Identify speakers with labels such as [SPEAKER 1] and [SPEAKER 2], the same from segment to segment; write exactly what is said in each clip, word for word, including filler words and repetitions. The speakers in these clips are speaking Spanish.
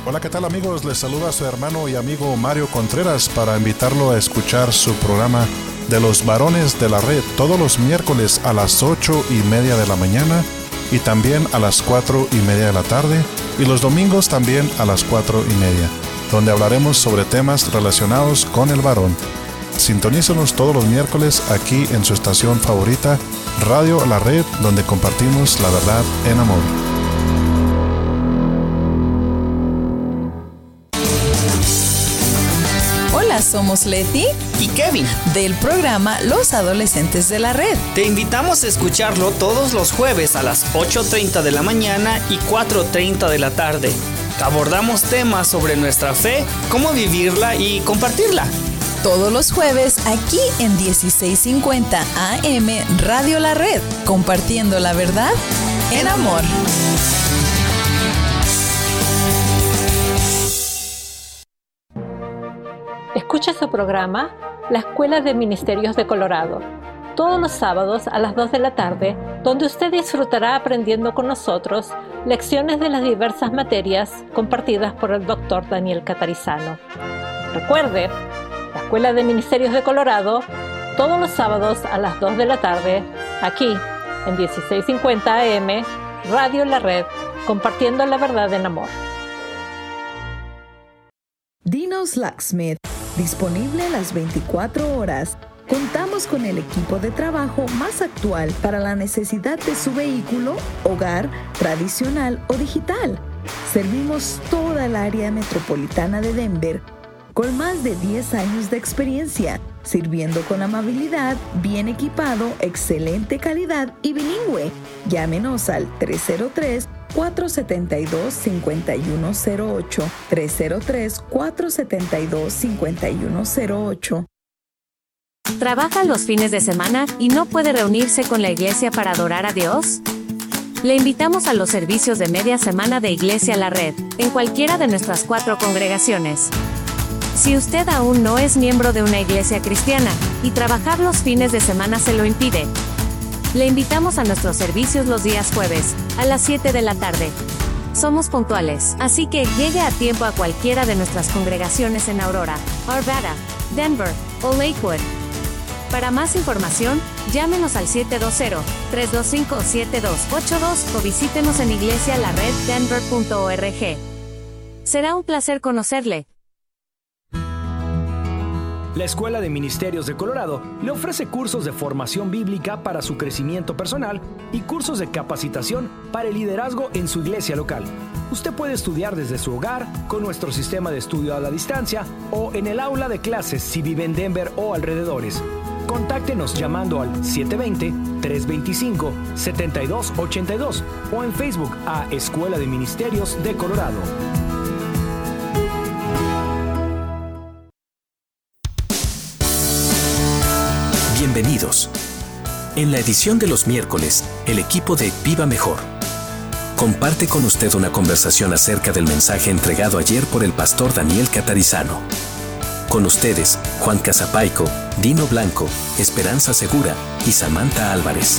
[SPEAKER 1] Hola, ¿qué tal amigos? Les saluda a su hermano y amigo Mario Contreras para invitarlo a escuchar su programa de los varones de la red todos los miércoles a las ocho y media de la mañana y también a las cuatro y media de la tarde y los domingos también a las cuatro y media, donde hablaremos sobre temas relacionados con el varón. Sintonícenos todos los miércoles aquí en su estación favorita, Radio La Red, donde compartimos la verdad en amor.
[SPEAKER 2] Hola, somos Leti
[SPEAKER 3] y Kevin
[SPEAKER 2] del programa Los Adolescentes de la Red.
[SPEAKER 3] Te invitamos a escucharlo todos los jueves a las ocho treinta de la mañana y cuatro treinta de la tarde. Abordamos temas sobre nuestra fe, cómo vivirla y compartirla.
[SPEAKER 2] Todos los jueves aquí en dieciséis cincuenta A M Radio La Red, compartiendo la verdad en amor.
[SPEAKER 4] Escucha su programa La Escuela de Ministerios de Colorado, todos los sábados a las dos de la tarde, donde usted disfrutará aprendiendo con nosotros lecciones de las diversas materias compartidas por el doctor Daniel Catarizano. Recuerde, La Escuela de Ministerios de Colorado, todos los sábados a las dos de la tarde, aquí en dieciséis cincuenta A M, Radio La Red, compartiendo la verdad en amor.
[SPEAKER 5] Dino's Locksmith, disponible las veinticuatro horas. Contamos con el equipo de trabajo más actual para la necesidad de su vehículo, hogar, tradicional o digital. Servimos toda el área metropolitana de Denver con más de diez años de experiencia, sirviendo con amabilidad, bien equipado, excelente calidad y bilingüe. Llámenos al tres cero tres, cuatro siete dos, cinco uno cero ocho, tres cero tres, cuatro siete dos, cinco uno cero ocho.
[SPEAKER 6] ¿Trabaja los fines de semana y no puede reunirse con la iglesia para adorar a Dios? Le invitamos a los servicios de media semana de Iglesia La Red, en cualquiera de nuestras cuatro congregaciones. Si usted aún no es miembro de una iglesia cristiana, y trabajar los fines de semana se lo impide, le invitamos a nuestros servicios los días jueves, a las siete de la tarde. Somos puntuales, así que llegue a tiempo a cualquiera de nuestras congregaciones en Aurora, Arvada, Denver o Lakewood. Para más información, llámenos al siete dos cero, tres dos cinco, siete dos ocho dos o visítenos en iglesia la red denver punto org. Será un placer conocerle.
[SPEAKER 7] La Escuela de Ministerios de Colorado le ofrece cursos de formación bíblica para su crecimiento personal y cursos de capacitación para el liderazgo en su iglesia local. Usted puede estudiar desde su hogar, con nuestro sistema de estudio a la distancia o en el aula de clases si vive en Denver o alrededores. Contáctenos llamando al siete dos cero, tres dos cinco, siete dos ocho dos o en Facebook a Escuela de Ministerios de Colorado.
[SPEAKER 8] Bienvenidos. En la edición de los miércoles, el equipo de Viva Mejor comparte con usted una conversación acerca del mensaje entregado ayer por el pastor Daniel Catarizano. Con ustedes, Juan Casapaico, Dino Blanco, Esperanza Segura y Samantha Álvarez.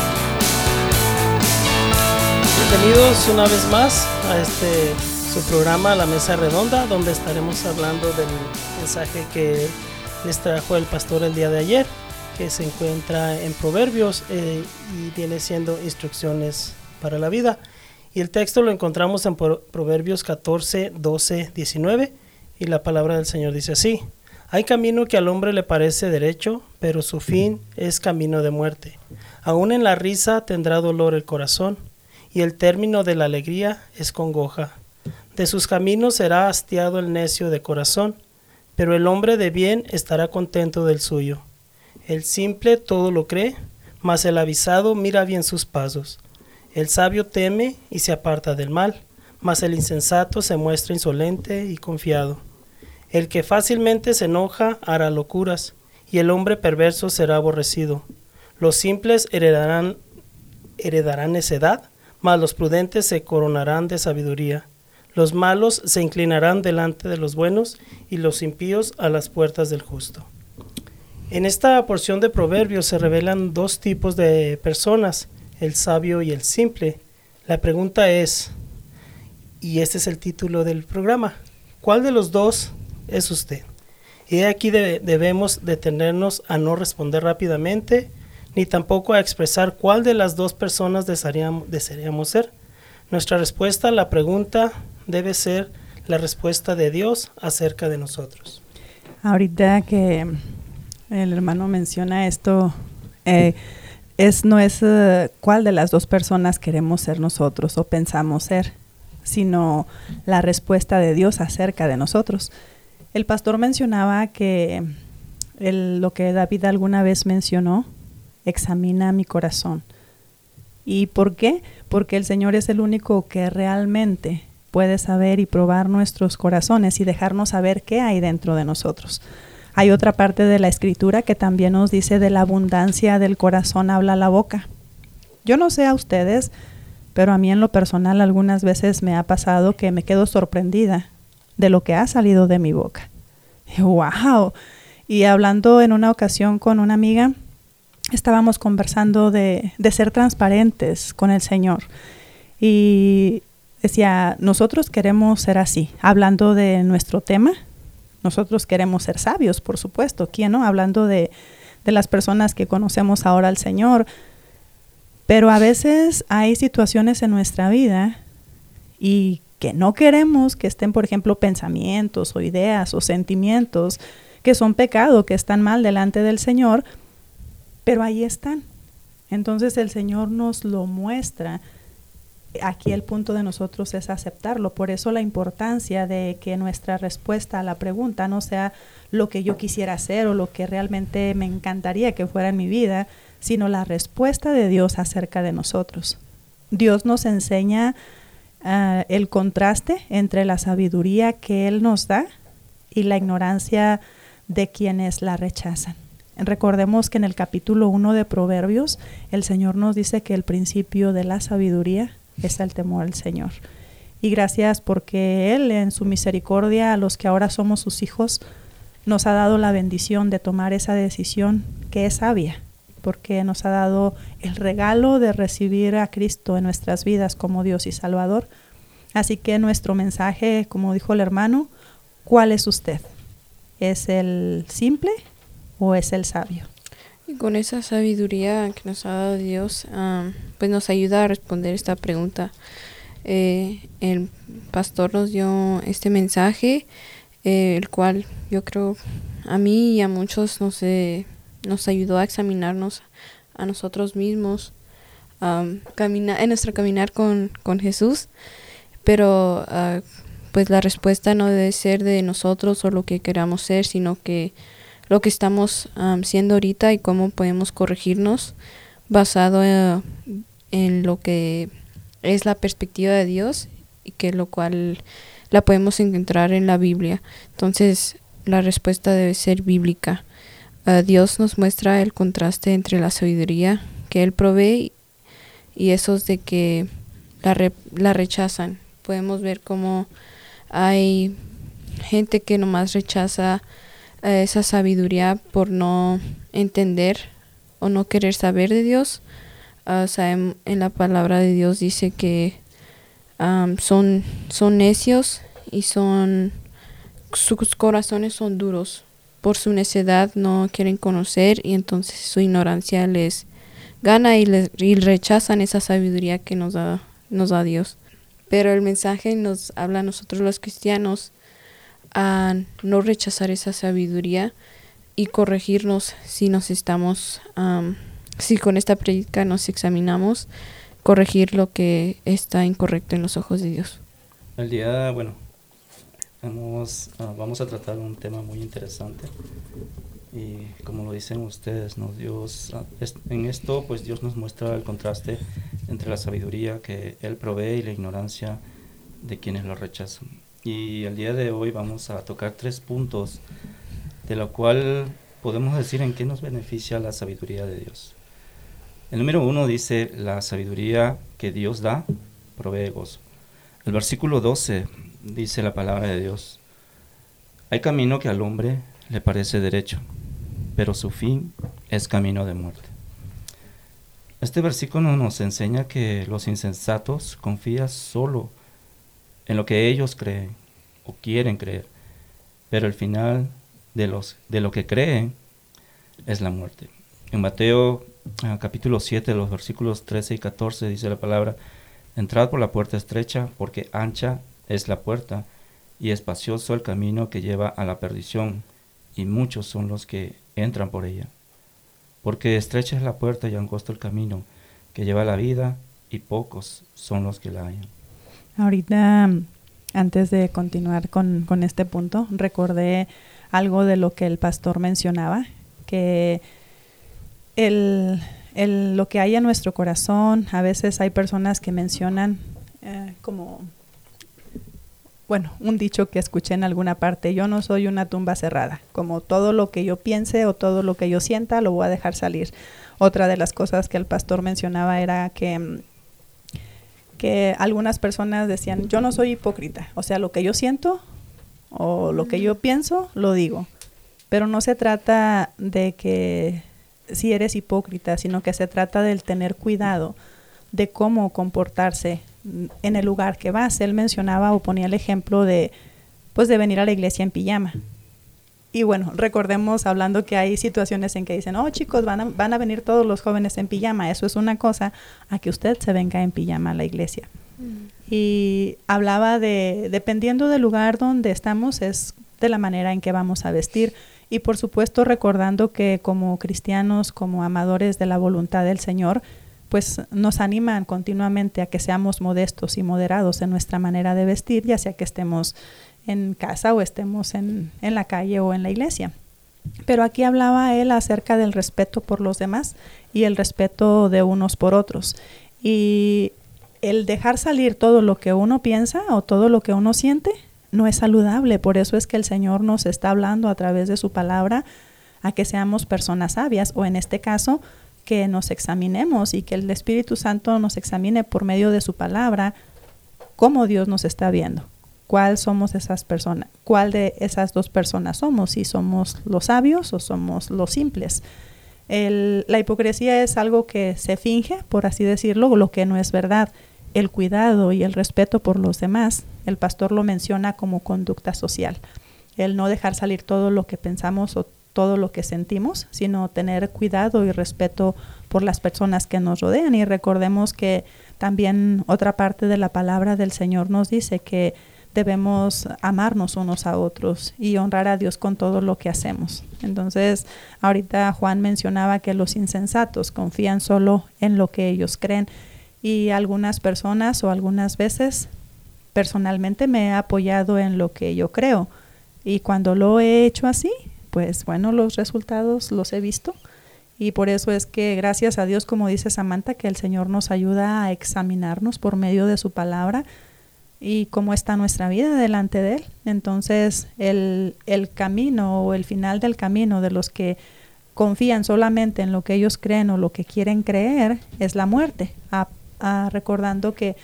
[SPEAKER 9] Bienvenidos una vez más a este su programa La Mesa Redonda, donde estaremos hablando del mensaje que les trajo el pastor el día de ayer, que se encuentra en Proverbios eh, y viene siendo instrucciones para la vida. Y el texto lo encontramos en Proverbios catorce, doce, diecinueve, y la palabra del Señor dice así: hay camino que al hombre le parece derecho, pero su fin es camino de muerte. Aún en la risa tendrá dolor el corazón, y el término de la alegría es congoja. De sus caminos será hastiado el necio de corazón, pero el hombre de bien estará contento del suyo. El simple todo lo cree, mas el avisado mira bien sus pasos. El sabio teme y se aparta del mal, mas el insensato se muestra insolente y confiado. El que fácilmente se enoja hará locuras, y el hombre perverso será aborrecido. Los simples heredarán, heredarán necedad, mas los prudentes se coronarán de sabiduría. Los malos se inclinarán delante de los buenos, y los impíos a las puertas del justo. En esta porción de Proverbios se revelan dos tipos de personas, el sabio y el simple. La pregunta es, y este es el título del programa. ¿Cuál de los dos es usted? Y aquí de, debemos detenernos a no responder rápidamente, ni tampoco a expresar cuál de las dos personas desearíamos, desearíamos ser. Nuestra respuesta a la pregunta debe ser la respuesta de Dios acerca de nosotros.
[SPEAKER 10] Ahorita que el hermano menciona esto, eh, es, no es uh, cuál de las dos personas queremos ser nosotros o pensamos ser, sino la respuesta de Dios acerca de nosotros. El pastor mencionaba que el, lo que David alguna vez mencionó, examina mi corazón. ¿Y por qué? Porque el Señor es el único que realmente puede saber y probar nuestros corazones y dejarnos saber qué hay dentro de nosotros. Hay otra parte de la Escritura que también nos dice: de la abundancia del corazón habla la boca. Yo no sé a ustedes, pero a mí en lo personal algunas veces me ha pasado que me quedo sorprendida de lo que ha salido de mi boca. ¡Wow! Y hablando en una ocasión con una amiga, estábamos conversando de, de ser transparentes con el Señor. Y decía, nosotros queremos ser así, hablando de nuestro tema. Nosotros queremos ser sabios, por supuesto. ¿Quién no? Hablando de, de las personas que conocemos ahora al Señor. Pero a veces hay situaciones en nuestra vida y que no queremos que estén, por ejemplo, pensamientos o ideas o sentimientos que son pecado, que están mal delante del Señor, pero ahí están. Entonces el Señor nos lo muestra. Aquí el punto de nosotros es aceptarlo. Por eso la importancia de que nuestra respuesta a la pregunta no sea lo que yo quisiera hacer o lo que realmente me encantaría que fuera en mi vida, sino la respuesta de Dios acerca de nosotros. Dios nos enseña uh, el contraste entre la sabiduría que Él nos da y la ignorancia de quienes la rechazan. Recordemos que en el capítulo uno de Proverbios, el Señor nos dice que el principio de la sabiduría es el temor al Señor. Y gracias porque Él, en su misericordia, a los que ahora somos sus hijos, nos ha dado la bendición de tomar esa decisión que es sabia, porque nos ha dado el regalo de recibir a Cristo en nuestras vidas como Dios y Salvador. Así que nuestro mensaje, como dijo el hermano, ¿cuál es usted? ¿Es el simple o es el sabio?
[SPEAKER 11] Y con esa sabiduría que nos ha dado Dios, um, pues nos ayuda a responder esta pregunta. Eh, el pastor nos dio este mensaje, eh, el cual yo creo a mí y a muchos nos, eh, nos ayudó a examinarnos a nosotros mismos, um, camina, en nuestro caminar con, con Jesús, pero uh, pues la respuesta no debe ser de nosotros o lo que queramos ser, sino que lo que estamos um, siendo ahorita y cómo podemos corregirnos basado uh, en lo que es la perspectiva de Dios, y que lo cual la podemos encontrar en la Biblia. Entonces la respuesta debe ser bíblica. Uh, Dios nos muestra el contraste entre la sabiduría que Él provee y esos de que la, re- la rechazan. Podemos ver cómo hay gente que nomás rechaza uh, esa sabiduría por no entender o no querer saber de Dios. Uh, o sea, en, en la palabra de Dios dice que um, son, son necios y son sus corazones son duros. Por su necedad no quieren conocer y entonces su ignorancia les gana y, les, y rechazan esa sabiduría que nos da, nos da Dios. Pero el mensaje nos habla a nosotros los cristianos a no rechazar esa sabiduría y corregirnos si nos estamos, um, si con esta prédica nos examinamos, corregir lo que está incorrecto en los ojos de Dios.
[SPEAKER 12] El día, bueno, vamos, uh, vamos a tratar un tema muy interesante y como lo dicen ustedes, ¿no? Dios, uh, es, en esto pues Dios nos muestra el contraste entre la sabiduría que Él provee y la ignorancia de quienes lo rechazan. Y el día de hoy vamos a tocar tres puntos de lo cual podemos decir en qué nos beneficia la sabiduría de Dios. El número uno dice, la sabiduría que Dios da provee gozo. El versículo doce dice la palabra de Dios, hay camino que al hombre le parece derecho, pero su fin es camino de muerte. Este versículo nos enseña que los insensatos confían solo en lo que ellos creen o quieren creer, pero el final de, los, de lo que creen es la muerte. En Mateo uh, capítulo siete, los versículos trece y catorce, dice la palabra: entrad por la puerta estrecha, porque ancha es la puerta y espacioso el camino que lleva a la perdición, y muchos son los que entran por ella. Porque estrecha es la puerta y angosto el camino que lleva a la vida, y pocos son los que la hallan.
[SPEAKER 10] Ahorita, antes de continuar con, con este punto, recordé algo de lo que el pastor mencionaba, que el, el, lo que hay en nuestro corazón, a veces hay personas que mencionan eh, como, bueno, un dicho que escuché en alguna parte: yo no soy una tumba cerrada, como todo lo que yo piense o todo lo que yo sienta lo voy a dejar salir. Otra de las cosas que el pastor mencionaba era que que algunas personas decían: yo no soy hipócrita, o sea, lo que yo siento o lo que yo pienso, lo digo. Pero no se trata de que si eres hipócrita, sino que se trata del tener cuidado de cómo comportarse en el lugar que vas. Él mencionaba o ponía el ejemplo de, pues, de venir a la iglesia en pijama. Y bueno, recordemos, hablando, que hay situaciones en que dicen: oh, chicos, van a, van a venir todos los jóvenes en pijama. Eso es una cosa, a que usted se venga en pijama a la iglesia. Mm. Y hablaba de, dependiendo del lugar donde estamos, es de la manera en que vamos a vestir. Y por supuesto, recordando que como cristianos, como amadores de la voluntad del Señor, pues nos animan continuamente a que seamos modestos y moderados en nuestra manera de vestir, ya sea que estemos en casa o estemos en, en la calle o en la iglesia. Pero aquí hablaba él acerca del respeto por los demás y el respeto de unos por otros. Y el dejar salir todo lo que uno piensa o todo lo que uno siente no es saludable. Por eso es que el Señor nos está hablando a través de su palabra a que seamos personas sabias, o en este caso, que nos examinemos y que el Espíritu Santo nos examine por medio de su palabra cómo Dios nos está viendo. ¿Cuál somos esas personas? ¿Cuál de esas dos personas somos? Si somos los sabios o somos los simples. El, la hipocresía es algo que se finge, por así decirlo, lo que no es verdad. El cuidado y el respeto por los demás, el pastor lo menciona como conducta social. El no dejar salir todo lo que pensamos o todo lo que sentimos, sino tener cuidado y respeto por las personas que nos rodean. Y recordemos que también otra parte de la palabra del Señor nos dice que debemos amarnos unos a otros y honrar a Dios con todo lo que hacemos. Entonces, ahorita Juan mencionaba que los insensatos confían solo en lo que ellos creen, y algunas personas o algunas veces personalmente me he apoyado en lo que yo creo, y cuando lo he hecho así, pues bueno, los resultados los he visto. Y por eso es que gracias a Dios, como dice Samantha, que el Señor nos ayuda a examinarnos por medio de su palabra y cómo está nuestra vida delante de Él. Entonces, el, el camino o el final del camino de los que confían solamente en lo que ellos creen o lo que quieren creer es la muerte. A, a, recordando que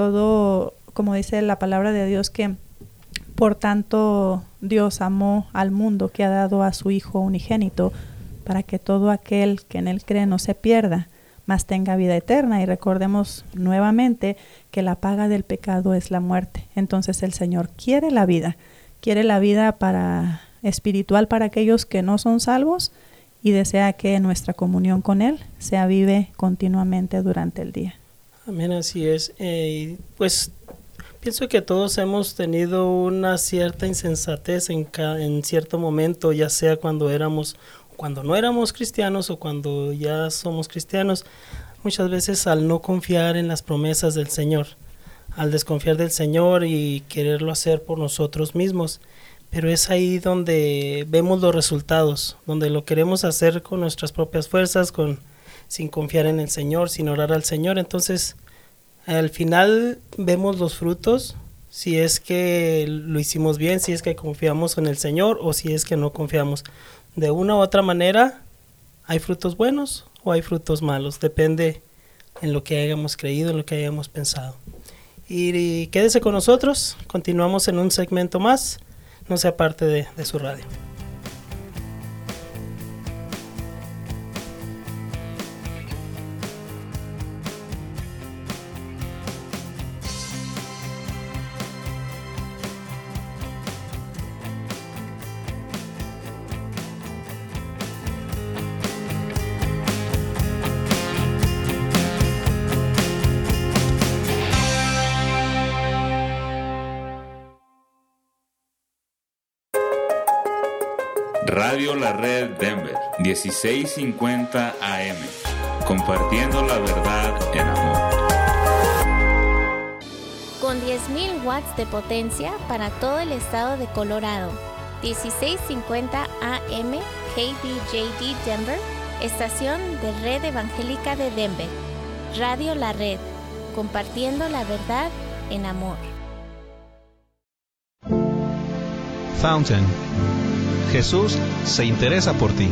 [SPEAKER 10] todo, como dice la palabra de Dios, que por tanto Dios amó al mundo que ha dado a su Hijo unigénito, para que todo aquel que en Él cree no se pierda, mas tenga vida eterna. Y recordemos nuevamente que la paga del pecado es la muerte. Entonces el Señor quiere la vida, quiere la vida para espiritual para aquellos que no son salvos, y desea que nuestra comunión con Él sea vive continuamente durante el día.
[SPEAKER 9] Amén, así es. Eh, pues pienso que todos hemos tenido una cierta insensatez en, ca- en cierto momento, ya sea cuando éramos cuando no éramos cristianos o cuando ya somos cristianos, muchas veces al no confiar en las promesas del Señor, al desconfiar del Señor y quererlo hacer por nosotros mismos. Pero es ahí donde vemos los resultados, donde lo queremos hacer con nuestras propias fuerzas, con, sin confiar en el Señor, sin orar al Señor. Entonces, al final vemos los frutos, si es que lo hicimos bien, si es que confiamos en el Señor o si es que no confiamos. De una u otra manera, hay frutos buenos o hay frutos malos, depende en lo que hayamos creído, en lo que hayamos pensado. Y, y quédese con nosotros, continuamos en un segmento más, no sea parte de, de su radio.
[SPEAKER 13] Radio La Red Denver, dieciséis cincuenta A M, compartiendo la verdad en amor.
[SPEAKER 14] Con diez mil watts de potencia para todo el estado de Colorado, dieciséis cincuenta A M K B J D Denver, estación de Red Evangélica de Denver. Radio La Red, compartiendo la verdad en amor.
[SPEAKER 15] Fountain. Jesús se interesa por ti.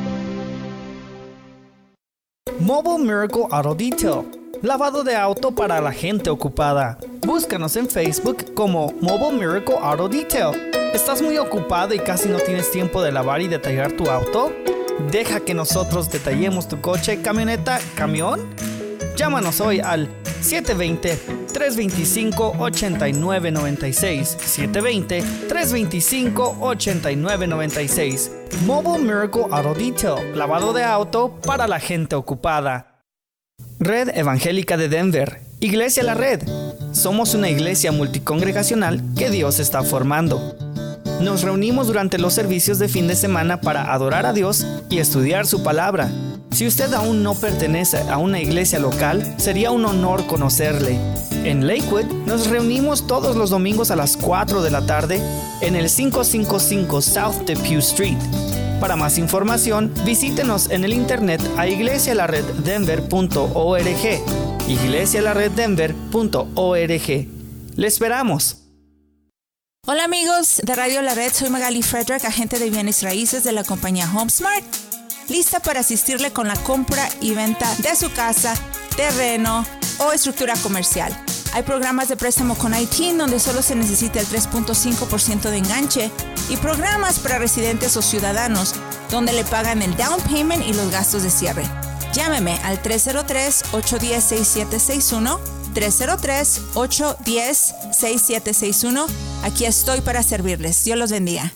[SPEAKER 3] Mobile Miracle Auto Detail. Lavado de auto para la gente ocupada. Búscanos en Facebook como Mobile Miracle Auto Detail. ¿Estás muy ocupado y casi no tienes tiempo de lavar y detallar tu auto? Deja que nosotros detallemos tu coche, camioneta, camión. Llámanos hoy al siete dos cero, tres dos cinco, ocho nueve nueve seis, siete dos cero, tres dos cinco, ocho nueve nueve seis. Mobile Miracle Auto Detail, lavado de auto para la gente ocupada. Red Evangélica de Denver, Iglesia La Red. Somos una iglesia multicongregacional que Dios está formando. Nos reunimos durante los servicios de fin de semana para adorar a Dios y estudiar su palabra. Si usted aún no pertenece a una iglesia local, sería un honor conocerle. En Lakewood nos reunimos todos los domingos a las cuatro de la tarde en el quinientos cincuenta y cinco South Depew Street. Para más información, visítenos en el internet a iglesia la red denver punto org, iglesia la red denver punto org. ¡Le esperamos!
[SPEAKER 16] Hola amigos de Radio La Red, soy Magali Frederick, agente de bienes raíces de la compañía HomeSmart, lista para asistirle con la compra y venta de su casa, terreno o estructura comercial. Hay programas de préstamo con I T I N donde solo se necesita el tres punto cinco por ciento de enganche y programas para residentes o ciudadanos donde le pagan el down payment y los gastos de cierre. Llámeme al tres cero tres, ocho uno cero, seis siete seis uno, tres cero tres, ocho uno cero, seis siete seis uno. Aquí estoy para servirles. Dios los bendiga.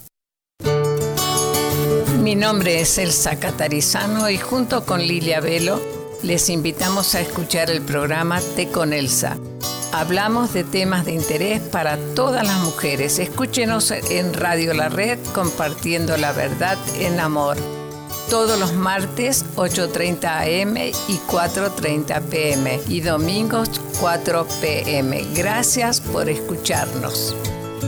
[SPEAKER 17] Mi nombre es Elsa Catarizano y junto con Lilia Velo les invitamos a escuchar el programa Té con Elsa. Hablamos de temas de interés para todas las mujeres. Escúchenos en Radio La Red, compartiendo la verdad en amor. Todos los martes, ocho treinta A M y cuatro treinta P M y domingos, cuatro P M Gracias por escucharnos.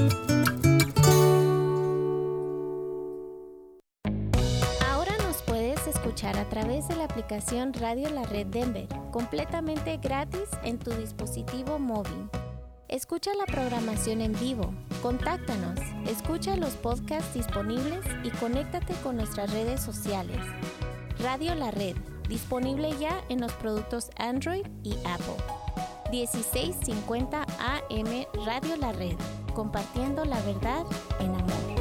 [SPEAKER 14] A través de la aplicación Radio La Red Denver, completamente gratis en tu dispositivo móvil. Escucha la programación en vivo, contáctanos, escucha los podcasts disponibles y conéctate con nuestras redes sociales. Radio La Red, disponible ya en los productos Android y Apple. dieciséis cincuenta A M Radio La Red, compartiendo la verdad en amor.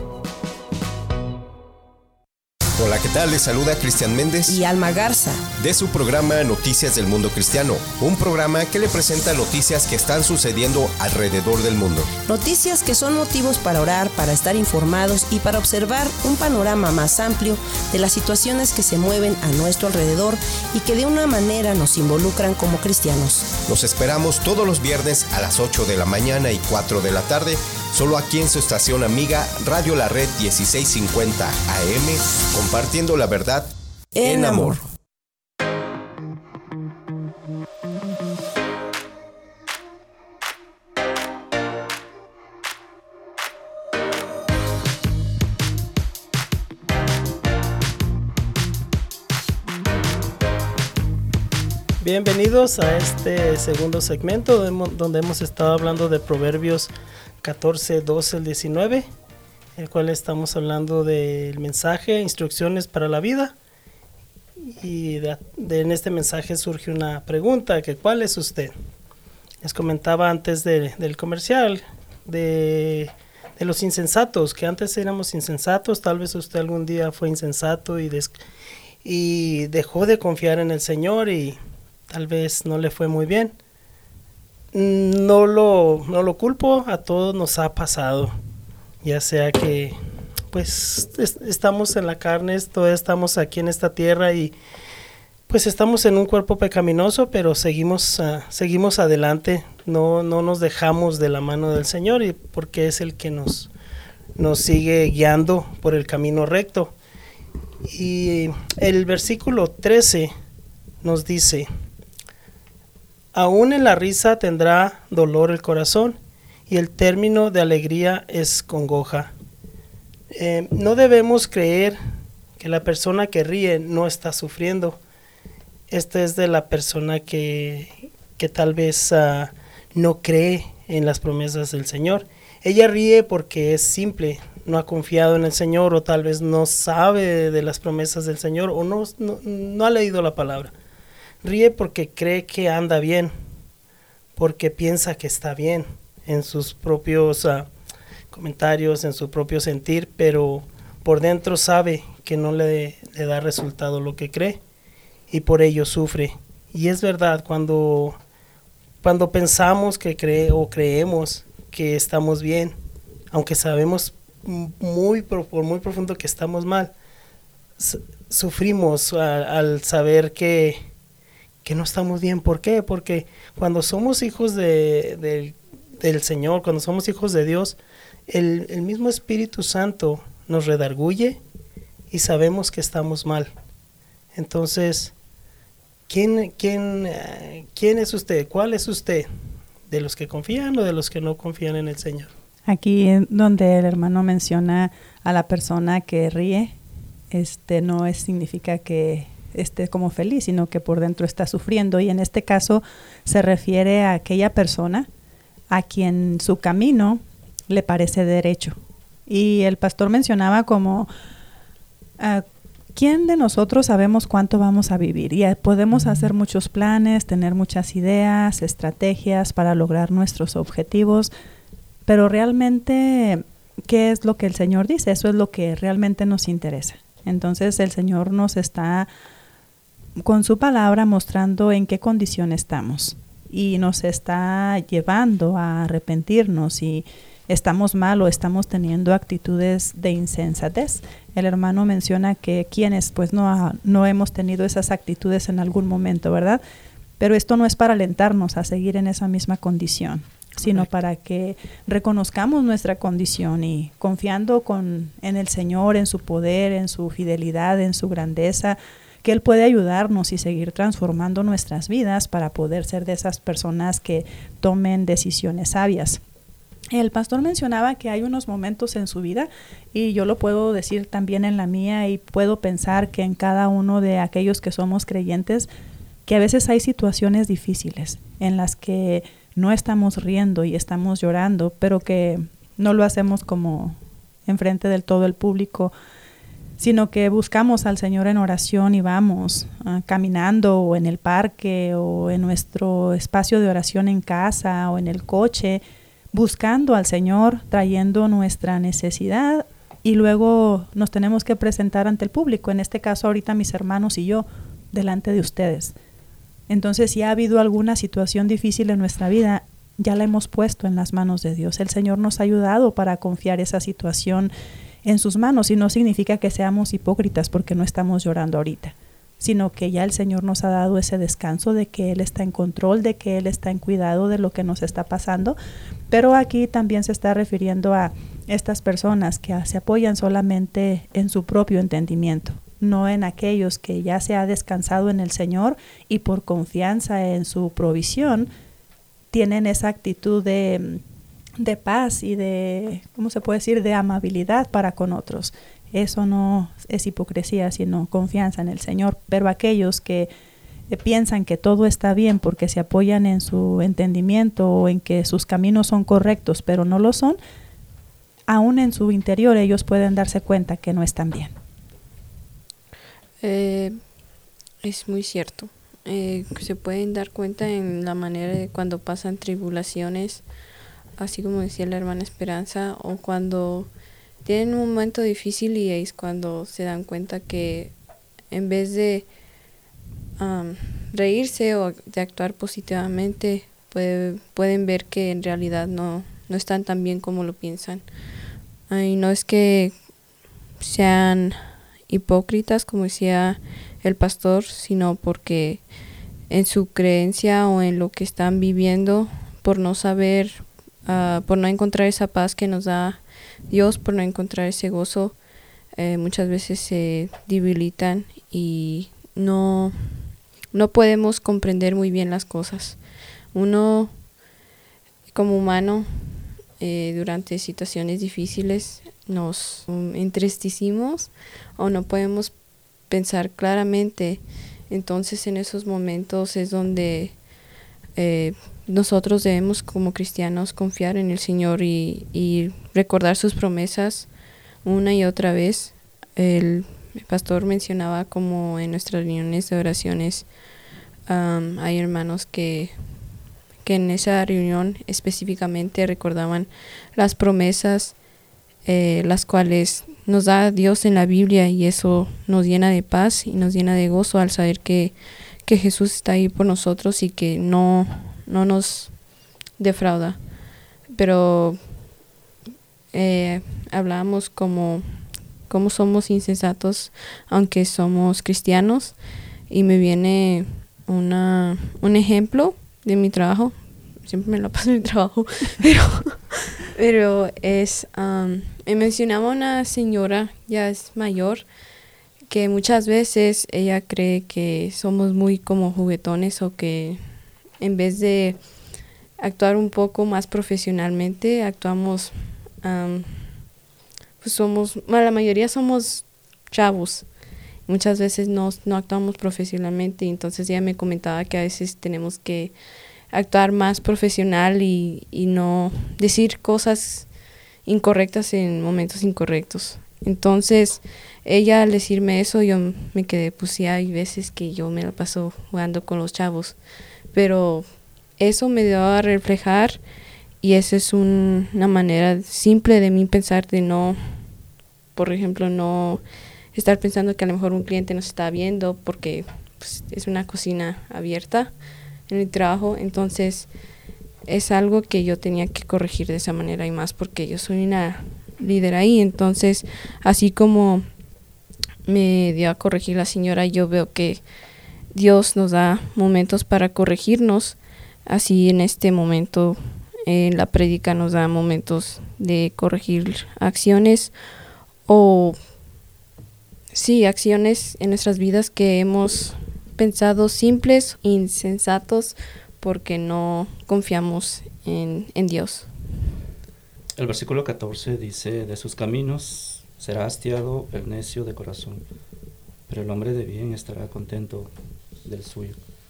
[SPEAKER 18] Hola, ¿qué tal? Les saluda Cristian Méndez
[SPEAKER 19] y Alma Garza
[SPEAKER 18] de su programa Noticias del Mundo Cristiano, un programa que le presenta noticias que están sucediendo alrededor del mundo.
[SPEAKER 19] Noticias que son motivos para orar, para estar informados y para observar un panorama más amplio de las situaciones que se mueven a nuestro alrededor y que de una manera nos involucran como cristianos.
[SPEAKER 18] Los esperamos todos los viernes a las ocho de la mañana y cuatro de la tarde, solo aquí en su estación amiga Radio La Red dieciséis cincuenta A M, compartiendo la verdad en, en amor.
[SPEAKER 9] Bienvenidos a este segundo segmento donde hemos estado hablando de Proverbios catorce, doce al diecinueve, el cual estamos hablando del mensaje, instrucciones para la vida. Y de, de, en este mensaje surge una pregunta, que ¿cuál es usted? Les comentaba antes de, del comercial de, de los insensatos, que antes éramos insensatos. Tal vez usted algún día fue insensato y, des, y dejó de confiar en el Señor y tal vez no le fue muy bien. No lo, no lo culpo, a todos nos ha pasado, ya sea que pues es, estamos en la carne, todavía estamos aquí en esta tierra y pues estamos en un cuerpo pecaminoso, pero seguimos, uh, seguimos adelante, no, no nos dejamos de la mano del Señor, y porque es el que nos, nos sigue guiando por el camino recto. Y el versículo trece nos dice: aún en la risa tendrá dolor el corazón, y el término de alegría es congoja. Eh, no debemos creer que la persona que ríe no está sufriendo. Esta es de la persona que, que tal vez uh, no cree en las promesas del Señor. Ella ríe porque es simple, no ha confiado en el Señor, o tal vez no sabe de las promesas del Señor, o no, no, no ha leído la palabra. Ríe porque cree que anda bien, porque piensa que está bien en sus propios uh, comentarios, en su propio sentir, pero por dentro sabe que no le, le da resultado lo que cree, y por ello sufre. Y es verdad, cuando, cuando pensamos que cree o creemos que estamos bien, aunque sabemos muy por muy profundo que estamos mal, sufrimos al, al saber que, que no estamos bien. ¿Por qué? Porque cuando somos hijos de, de, del Señor, cuando somos hijos de Dios, el, el mismo Espíritu Santo nos redarguye y sabemos que estamos mal. Entonces, ¿quién, quién, quién es usted? ¿Cuál es usted? ¿De los que confían o de los que no confían en el Señor?
[SPEAKER 10] Aquí donde el hermano menciona a la persona que ríe, este no es, significa que esté como feliz, sino que por dentro está sufriendo, y en este caso se refiere a aquella persona a quien su camino le parece derecho. Y el pastor mencionaba como uh, ¿quién de nosotros sabemos cuánto vamos a vivir? Y podemos hacer muchos planes, tener muchas ideas, estrategias para lograr nuestros objetivos, pero realmente, ¿qué es lo que el Señor dice? Eso es lo que realmente nos interesa. Entonces el Señor nos está con su palabra mostrando en qué condición estamos, y nos está llevando a arrepentirnos y estamos mal o estamos teniendo actitudes de insensatez. El hermano menciona que quienes pues no, ha, no hemos tenido esas actitudes en algún momento, ¿verdad? Pero esto no es para alentarnos a seguir en esa misma condición, sino Correcto. Para que reconozcamos nuestra condición y confiando con, en el Señor, en su poder, en su fidelidad, en su grandeza, que Él puede ayudarnos y seguir transformando nuestras vidas para poder ser de esas personas que tomen decisiones sabias. El pastor mencionaba que hay unos momentos en su vida, y yo lo puedo decir también en la mía, y puedo pensar que en cada uno de aquellos que somos creyentes, que a veces hay situaciones difíciles en las que no estamos riendo y estamos llorando, pero que no lo hacemos como enfrente del todo el público, sino que buscamos al Señor en oración y vamos uh, caminando o en el parque o en nuestro espacio de oración en casa o en el coche, buscando al Señor, trayendo nuestra necesidad, y luego nos tenemos que presentar ante el público, en este caso ahorita mis hermanos y yo, delante de ustedes. Entonces, si ha habido alguna situación difícil en nuestra vida, ya la hemos puesto en las manos de Dios. El Señor nos ha ayudado para confiar esa situación en sus manos, y no significa que seamos hipócritas porque no estamos llorando ahorita, sino que ya el Señor nos ha dado ese descanso de que Él está en control, de que Él está en cuidado de lo que nos está pasando. Pero aquí también se está refiriendo a estas personas que se apoyan solamente en su propio entendimiento, no en aquellos que ya se ha descansado en el Señor y por confianza en su provisión tienen esa actitud de, de paz y de, ¿cómo se puede decir?, de amabilidad para con otros. Eso no es hipocresía, sino confianza en el Señor. Pero aquellos que eh, piensan que todo está bien porque se apoyan en su entendimiento o en que sus caminos son correctos, pero no lo son, aún en su interior ellos pueden darse cuenta que no están bien.
[SPEAKER 11] Eh, es muy cierto. Eh, se pueden dar cuenta en la manera de cuando pasan tribulaciones, así como decía la hermana Esperanza, o cuando tienen un momento difícil, y es cuando se dan cuenta que en vez de um, reírse o de actuar positivamente, puede, pueden ver que en realidad no, no están tan bien como lo piensan. Uh, y no es que sean hipócritas, como decía el pastor, sino porque en su creencia o en lo que están viviendo, por no saber, uh, por no encontrar esa paz que nos da Dios, por no encontrar ese gozo, eh, muchas veces se debilitan y no, no podemos comprender muy bien las cosas. Uno, como humano, eh, durante situaciones difíciles nos um, entristecimos o no podemos pensar claramente. Entonces en esos momentos es donde eh, nosotros debemos como cristianos confiar en el Señor y, y recordar sus promesas una y otra vez. El pastor mencionaba como en nuestras reuniones de oraciones um, hay hermanos que, que en esa reunión específicamente recordaban las promesas eh, las cuales nos da Dios en la Biblia, y eso nos llena de paz y nos llena de gozo al saber que, que Jesús está ahí por nosotros y que no, no nos defrauda. Pero eh, hablábamos como, como somos insensatos aunque somos cristianos, y me viene una, un ejemplo de mi trabajo. Siempre me lo paso en mi trabajo, pero, pero es, um, me mencionaba una señora, ya es mayor, que muchas veces ella cree que somos muy como juguetones, o que en vez de actuar un poco más profesionalmente, actuamos, um, pues somos, bueno, la mayoría somos chavos, muchas veces no, no actuamos profesionalmente, y entonces ella me comentaba que a veces tenemos que actuar más profesional y, y no decir cosas incorrectas en momentos incorrectos. Entonces, ella al decirme eso, yo me quedé, pues sí, hay veces que yo me la paso jugando con los chavos, pero eso me dio a reflejar, y esa es un, una manera simple de mí pensar, de no, por ejemplo, no estar pensando que a lo mejor un cliente nos está viendo porque pues, es una cocina abierta en el trabajo. Entonces es algo que yo tenía que corregir de esa manera, y más porque yo soy una líder ahí. Entonces, así como me dio a corregir la señora, yo veo que Dios nos da momentos para corregirnos. Así en este momento en eh, la prédica nos da momentos de corregir acciones o sí, acciones en nuestras vidas que hemos pensado simples, insensatos, porque no confiamos en, en Dios.
[SPEAKER 12] El versículo catorce dice: de sus caminos será hastiado el necio de corazón, pero el hombre de bien estará contento del suyo.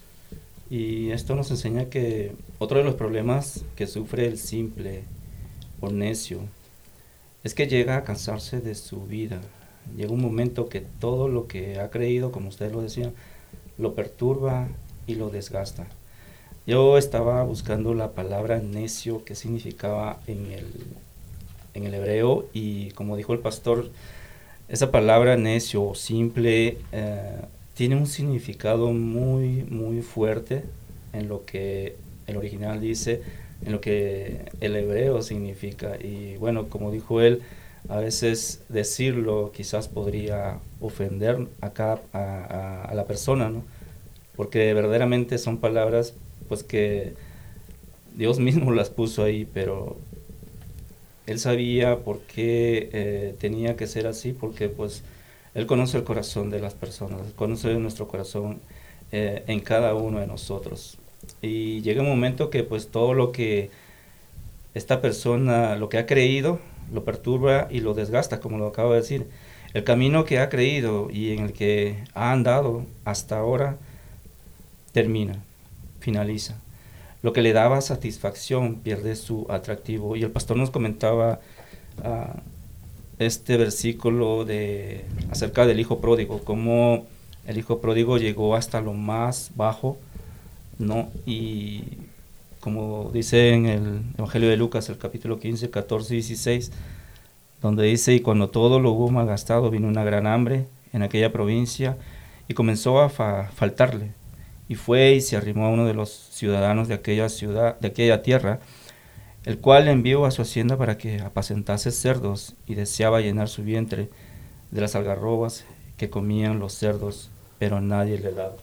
[SPEAKER 12] Y esto nos enseña que otro de los problemas que sufre el simple o necio es que llega a cansarse de su vida. Llega un momento que todo lo que ha creído, como ustedes lo decían, lo perturba y lo desgasta. Yo estaba buscando la palabra necio, que significaba en el, en el hebreo, y como dijo el pastor, esa palabra necio o simple eh, tiene un significado muy, muy fuerte en lo que el original dice, en lo que el hebreo significa. Y bueno, como dijo él, a veces decirlo quizás podría ofender a, cada, a, a, a la persona, ¿no? Porque verdaderamente son palabras pues que Dios mismo las puso ahí, pero Él sabía por qué eh, tenía que ser así, porque pues Él conoce el corazón de las personas, conoce nuestro corazón eh, en cada uno de nosotros. Y llega un momento que pues todo lo que esta persona, lo que ha creído, lo perturba y lo desgasta, como lo acabo de decir. El camino que ha creído y en el que ha andado hasta ahora termina, finaliza. Lo que le daba satisfacción pierde su atractivo. Y el pastor nos comentaba uh, este versículo de acerca del hijo pródigo, cómo el hijo pródigo llegó hasta lo más bajo, ¿no? Y como dice en el Evangelio de Lucas, el capítulo quince, catorce y dieciséis, donde dice: y cuando todo lo hubo malgastado, vino una gran hambre en aquella provincia y comenzó a fa- faltarle. Y fue y se arrimó a uno de los ciudadanos de aquella ciudad, de aquella tierra, el cual le envió a su hacienda para que apacentase cerdos, y deseaba llenar su vientre de las algarrobas que comían los cerdos, pero nadie le daba.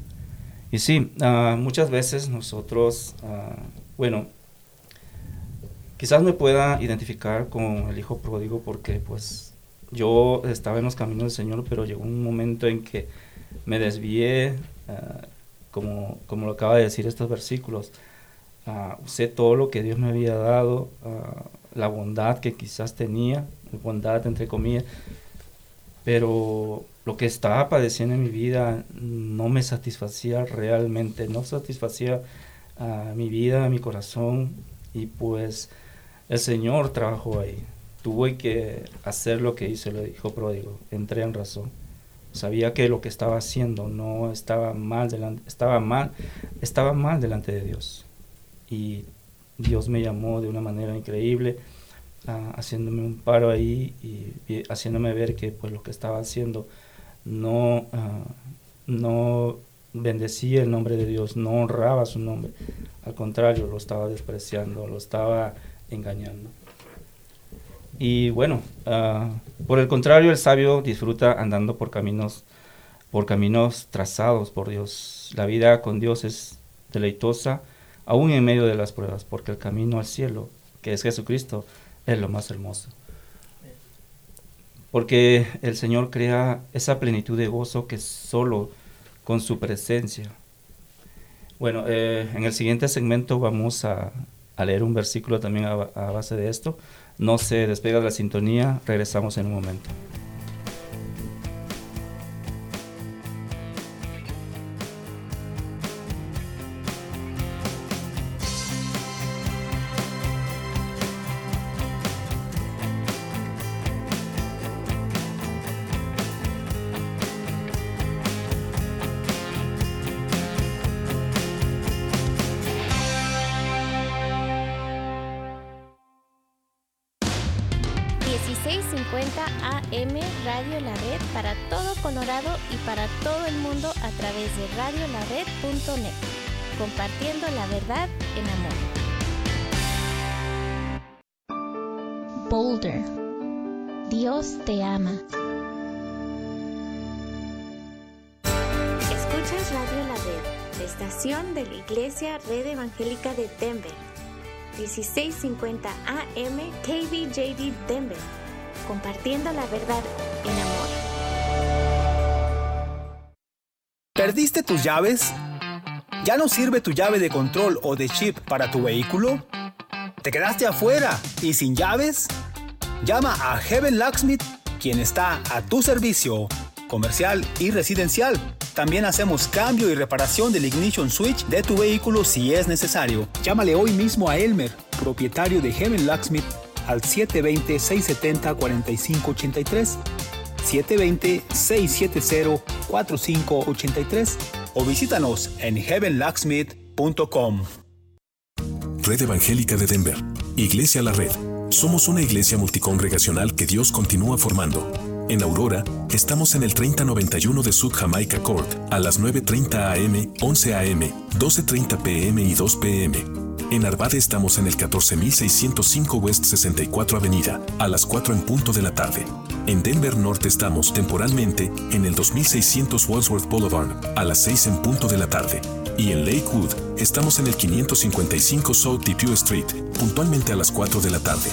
[SPEAKER 12] Y sí, uh, muchas veces nosotros, uh, bueno, quizás me pueda identificar con el hijo pródigo, porque pues yo estaba en los caminos del Señor, pero llegó un momento en que me desvié, uh, como, como lo acaba de decir estos versículos. Uh, usé todo lo que Dios me había dado, uh, la bondad que quizás tenía, bondad entre comillas, pero lo que estaba padeciendo en mi vida no me satisfacía realmente, no satisfacía uh, mi vida, mi corazón, y pues el Señor trabajó ahí. Tuve que hacer lo que hizo el hijo pródigo, entré en razón. Sabía que lo que estaba haciendo no estaba mal delante, estaba mal, estaba mal delante de Dios. Y Dios me llamó de una manera increíble, uh, haciéndome un paro ahí y, y haciéndome ver que pues lo que estaba haciendo no, uh, no bendecía el nombre de Dios, no honraba su nombre. Al contrario, lo estaba despreciando, lo estaba engañando. Y bueno, uh, por el contrario, el sabio disfruta andando por caminos, por caminos trazados por Dios. La vida con Dios es deleitosa, aún en medio de las pruebas, porque el camino al cielo, que es Jesucristo, es lo más hermoso. Porque el Señor crea esa plenitud de gozo que solo con su presencia. Bueno, eh, en el siguiente segmento vamos a, a leer un versículo también a, a base de esto. No se despega de la sintonía, regresamos en un momento.
[SPEAKER 14] dieciséis cincuenta A M Radio La Red para todo Colorado y para todo el mundo a través de radio la red punto net, compartiendo la verdad en amor. Boulder, Dios te ama. Escuchas Radio La Red, la estación de la Iglesia Red Evangélica de Denver. dieciséis cincuenta A M K V J D Denver, compartiendo la verdad en amor.
[SPEAKER 20] ¿Perdiste tus llaves? ¿Ya no sirve tu llave de control o de chip para tu vehículo? ¿Te quedaste afuera y sin llaves? Llama a Heaven Locksmith, quien está a tu servicio, comercial y residencial. También hacemos cambio y reparación del ignition switch de tu vehículo si es necesario. Llámale hoy mismo a Elmer, propietario de Heaven Locksmith, al siete dos cero, seis siete cero, cuatro cinco ocho tres, siete dos cero, seis siete cero, cuatro cinco ocho tres, o visítanos en heaven locksmith punto com.
[SPEAKER 8] Red Evangélica de Denver, Iglesia La Red. Somos una iglesia multicongregacional que Dios continúa formando. En Aurora, estamos en el treinta noventa y uno de South Jamaica Court, a las nueve treinta a eme, once a eme, doce treinta pe eme y dos pe eme. En Arvada estamos en el catorce mil seiscientos cinco West sesenta y cuatro Avenida, a las cuatro en punto de la tarde. En Denver Norte estamos temporalmente en el dos mil seiscientos Wadsworth Boulevard, a las seis en punto de la tarde. Y en Lakewood, estamos en el quinientos cincuenta y cinco South Depew Street, puntualmente a las cuatro de la tarde.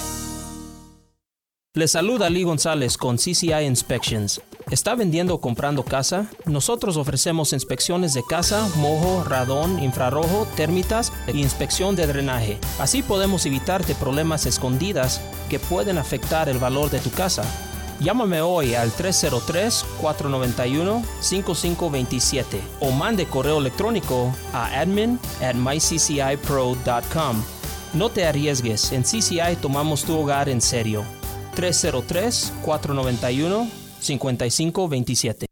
[SPEAKER 21] Les saluda Lee González con C C I Inspections. ¿Está vendiendo o comprando casa? Nosotros ofrecemos inspecciones de casa, mojo, radón, infrarrojo, térmitas e inspección de drenaje. Así podemos evitarte problemas escondidas que pueden afectar el valor de tu casa. Llámame hoy al tres cero tres, cuatro nueve uno, cinco cinco dos siete o mande correo electrónico a admin at my c c i pro dot com. No te arriesgues, en C C I tomamos tu hogar en serio. tres cero tres, cuatro nueve uno, cinco cinco dos siete.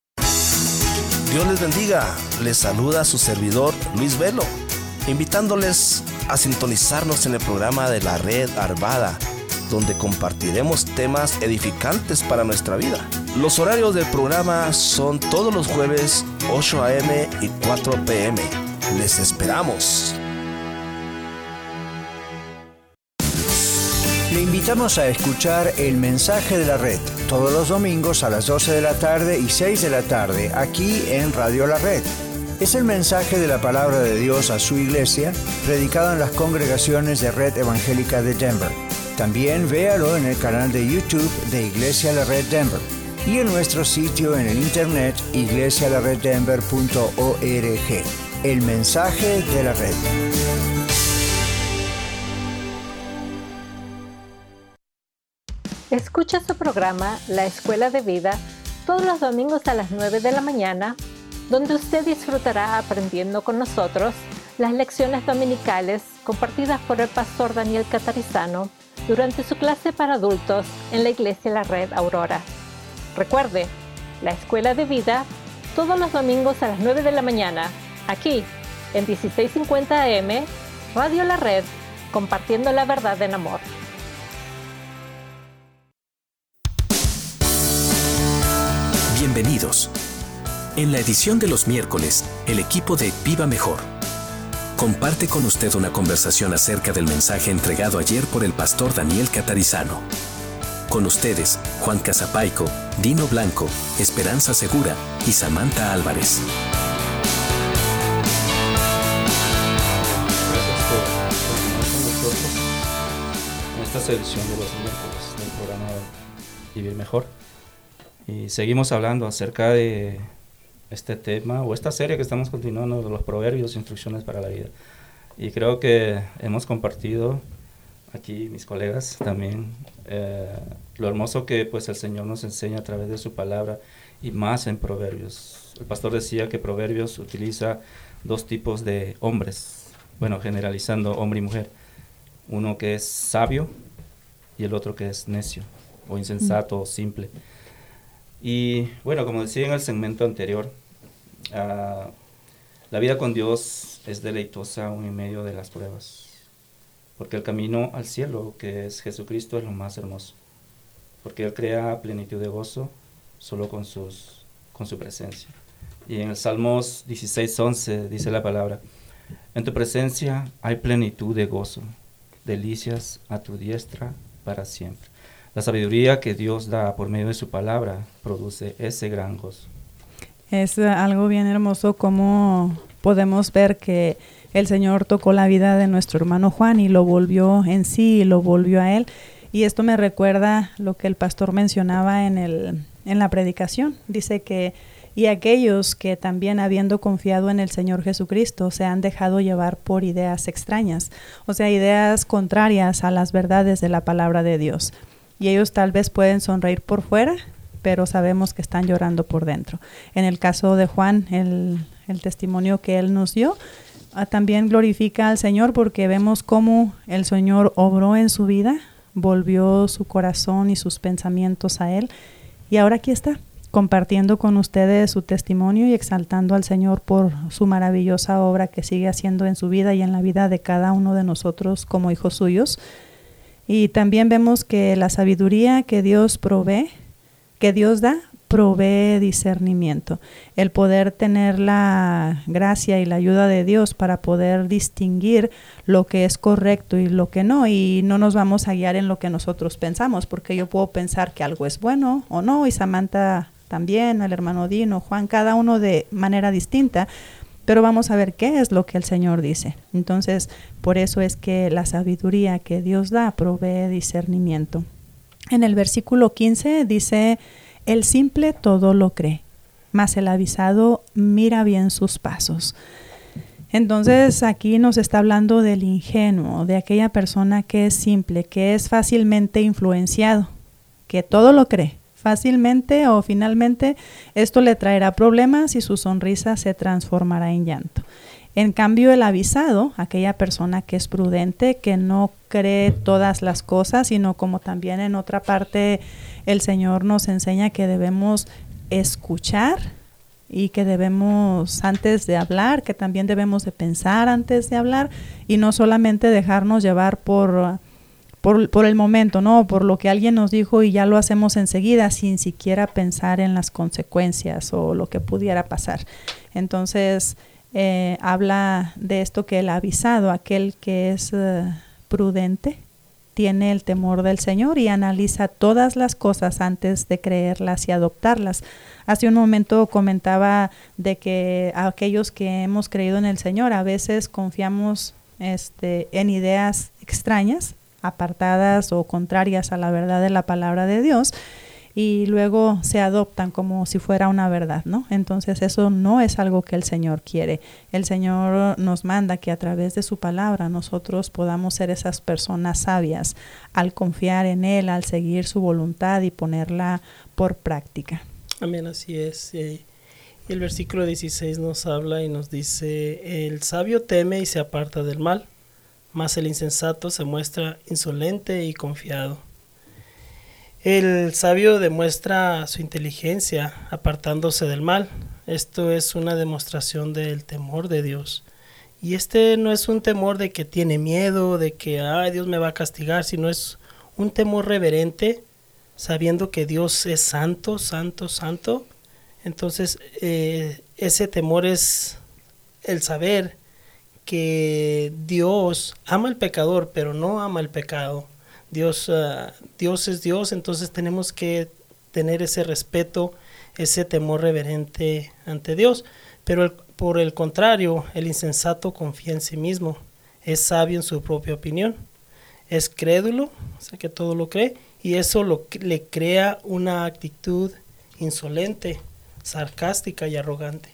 [SPEAKER 22] Dios les bendiga. Les saluda su servidor Luis Velo, invitándoles a sintonizarnos en el programa de la Red Arvada, donde compartiremos temas edificantes para nuestra vida. Los horarios del programa son todos los jueves, ocho a eme y cuatro pe eme. Les esperamos.
[SPEAKER 23] Le invitamos a escuchar El Mensaje de la Red todos los domingos a las doce de la tarde y seis de la tarde aquí en Radio La Red. Es el mensaje de la palabra de Dios a su iglesia, predicado en las congregaciones de Red Evangélica de Denver. También véalo en el canal de YouTube de Iglesia La Red Denver y en nuestro sitio en el internet iglesia la red denver punto org. El mensaje de la red.
[SPEAKER 1] Escucha su programa La Escuela de Vida todos los domingos a las nueve de la mañana, donde usted disfrutará aprendiendo con nosotros las lecciones dominicales compartidas por el pastor Daniel Catarizano durante su clase para adultos en la Iglesia La Red Aurora. Recuerde, La Escuela de Vida todos los domingos a las nueve de la mañana, aquí en dieciséis cincuenta A M, Radio La Red, compartiendo la verdad en amor.
[SPEAKER 8] Bienvenidos. En la edición de los miércoles, el equipo de Viva Mejor comparte con usted una conversación acerca del mensaje entregado ayer por el pastor Daniel Catarizano. Con ustedes, Juan Casapaico, Dino Blanco, Esperanza Segura y Samantha Álvarez.
[SPEAKER 12] Gracias por continuar con nosotros en esta sección de los miércoles del programa Vivir Mejor. Y seguimos hablando acerca de este tema o esta serie que estamos continuando de los proverbios, instrucciones para la vida. Y creo que hemos compartido aquí, mis colegas, también eh, lo hermoso que pues el Señor nos enseña a través de su palabra y más en proverbios. El pastor decía que proverbios utiliza dos tipos de hombres, bueno, generalizando hombre y mujer. Uno que es sabio y el otro que es necio o insensato mm. o simple. Y bueno, como decía en el segmento anterior, uh, la vida con Dios es deleitosa aún en medio de las pruebas, porque el camino al cielo, que es Jesucristo, es lo más hermoso, porque Él crea plenitud de gozo solo con, sus, con su presencia. Y en el Salmos dieciséis once dice la palabra: en tu presencia hay plenitud de gozo, delicias a tu diestra para siempre. La sabiduría que Dios da por medio de su palabra produce ese gran gozo.
[SPEAKER 10] Es algo bien hermoso como podemos ver que el Señor tocó la vida de nuestro hermano Juan y lo volvió en sí, y lo volvió a él. Y esto me recuerda lo que el pastor mencionaba en, el, en la predicación. Dice que, y aquellos que también habiendo confiado en el Señor Jesucristo se han dejado llevar por ideas extrañas, o sea, ideas contrarias a las verdades de la palabra de Dios. Y ellos tal vez pueden sonreír por fuera, pero sabemos que están llorando por dentro. En el caso de Juan, el, el testimonio que él nos dio, ah, también glorifica al Señor, porque vemos cómo el Señor obró en su vida, volvió su corazón y sus pensamientos a Él. Y ahora aquí está, compartiendo con ustedes su testimonio y exaltando al Señor por su maravillosa obra que sigue haciendo en su vida y en la vida de cada uno de nosotros como hijos suyos. Y también vemos que la sabiduría que Dios provee, que Dios da, provee discernimiento. El poder tener la gracia y la ayuda de Dios para poder distinguir lo que es correcto y lo que no. Y no nos vamos a guiar en lo que nosotros pensamos, porque yo puedo pensar que algo es bueno o no, y Samantha también, el hermano Dino, Juan, cada uno de manera distinta. Pero vamos a ver qué es lo que el Señor dice. Entonces, por eso es que la sabiduría que Dios da provee discernimiento. En el versículo quince dice: el simple todo lo cree, mas el avisado mira bien sus pasos. Entonces, aquí nos está hablando del ingenuo, de aquella persona que es simple, que es fácilmente influenciado, que todo lo cree. Fácilmente o finalmente esto le traerá problemas y su sonrisa se transformará en llanto. En cambio, el avisado, aquella persona que es prudente, que no cree todas las cosas, sino como también en otra parte el Señor nos enseña que debemos escuchar y que debemos, antes de hablar, que también debemos de pensar antes de hablar y no solamente dejarnos llevar por... Por, por el momento, ¿no? Por lo que alguien nos dijo y ya lo hacemos enseguida sin siquiera pensar en las consecuencias o lo que pudiera pasar. Entonces, eh, habla de esto, que el avisado, aquel que es uh, prudente, tiene el temor del Señor y analiza todas las cosas antes de creerlas y adoptarlas. Hace un momento comentaba de que aquellos que hemos creído en el Señor a veces confiamos este, en ideas extrañas apartadas o contrarias a la verdad de la palabra de Dios, y luego se adoptan como si fuera una verdad, ¿no? Entonces eso no es algo que el Señor quiere. El Señor nos manda que a través de su palabra nosotros podamos ser esas personas sabias al confiar en Él, al seguir su voluntad y ponerla por práctica.
[SPEAKER 9] Amén, así es. Y el versículo dieciséis nos habla y nos dice: el sabio teme y se aparta del mal, mas el insensato se muestra insolente y confiado. El sabio demuestra su inteligencia apartándose del mal. Esto es una demostración del temor de Dios. Y este no es un temor de que tiene miedo, de que ay, Dios me va a castigar, sino es un temor reverente, sabiendo que Dios es santo, santo, santo. Entonces eh, ese temor es el saber que Dios ama al pecador, pero no ama el pecado. Dios, uh, Dios es Dios, entonces tenemos que tener ese respeto, ese temor reverente ante Dios. Pero el, por el contrario, el insensato confía en sí mismo, es sabio en su propia opinión, es crédulo, o sea que todo lo cree, y eso lo, le crea una actitud insolente, sarcástica y arrogante.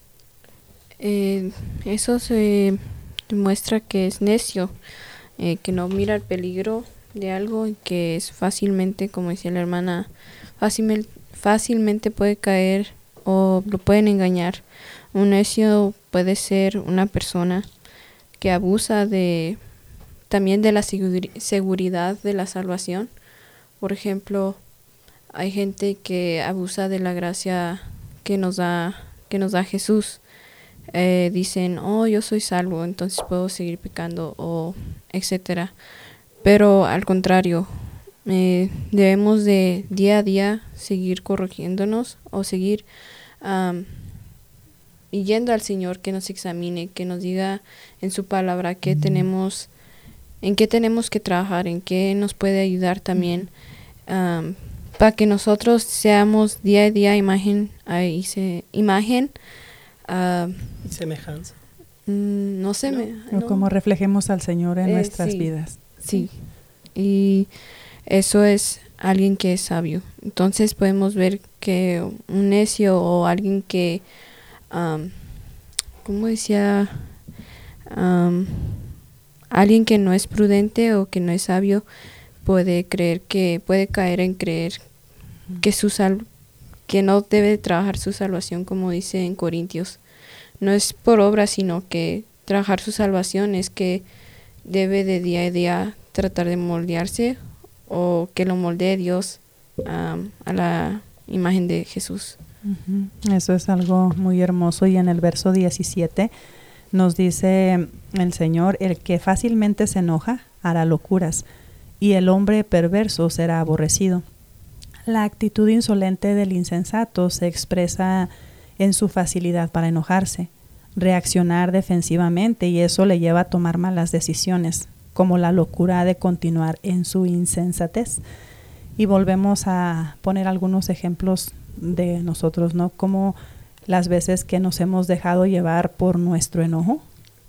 [SPEAKER 11] Eh, eso se demuestra que es necio, eh, que no mira el peligro de algo y que es fácilmente, como decía la hermana, fácilmente, fácilmente puede caer o lo pueden engañar. Un necio puede ser una persona que abusa de también de la seguri- seguridad de la salvación. Por ejemplo, hay gente que abusa de la gracia que nos da que nos da Jesús. Eh, dicen, oh, yo soy salvo, entonces puedo seguir pecando, o etcétera. Pero al contrario, eh, debemos de día a día seguir corrigiéndonos o seguir um, yendo al Señor que nos examine, que nos diga en su palabra qué tenemos, en qué tenemos que trabajar, en qué nos puede ayudar también, um, para que nosotros seamos día a día imagen, uh, se, imagen uh,
[SPEAKER 9] y semejanza.
[SPEAKER 11] Mm, no sé,
[SPEAKER 10] ¿No?
[SPEAKER 11] Me,
[SPEAKER 10] o
[SPEAKER 11] no.
[SPEAKER 10] como reflejemos al Señor en
[SPEAKER 11] eh,
[SPEAKER 10] nuestras
[SPEAKER 11] sí,
[SPEAKER 10] vidas.
[SPEAKER 11] Sí, y eso es alguien que es sabio. Entonces podemos ver que un necio o alguien que, um, ¿cómo decía? Um, alguien que no es prudente o que no es sabio puede creer que, puede caer en creer que su sal, que no debe trabajar su salvación, como dice en Corintios. No es por obra, sino que trabajar su salvación es que debe de día a día tratar de moldearse, o que lo moldee Dios um, a la imagen de Jesús.
[SPEAKER 10] Uh-huh. Eso es algo muy hermoso, y en el verso diecisiete nos dice el Señor: el que fácilmente se enoja hará locuras, y el hombre perverso será aborrecido. La actitud insolente del insensato se expresa en su facilidad para enojarse, reaccionar defensivamente, y eso le lleva a tomar malas decisiones, como la locura de continuar en su insensatez. Y volvemos a poner algunos ejemplos de nosotros, ¿no? Como las veces que nos hemos dejado llevar por nuestro enojo,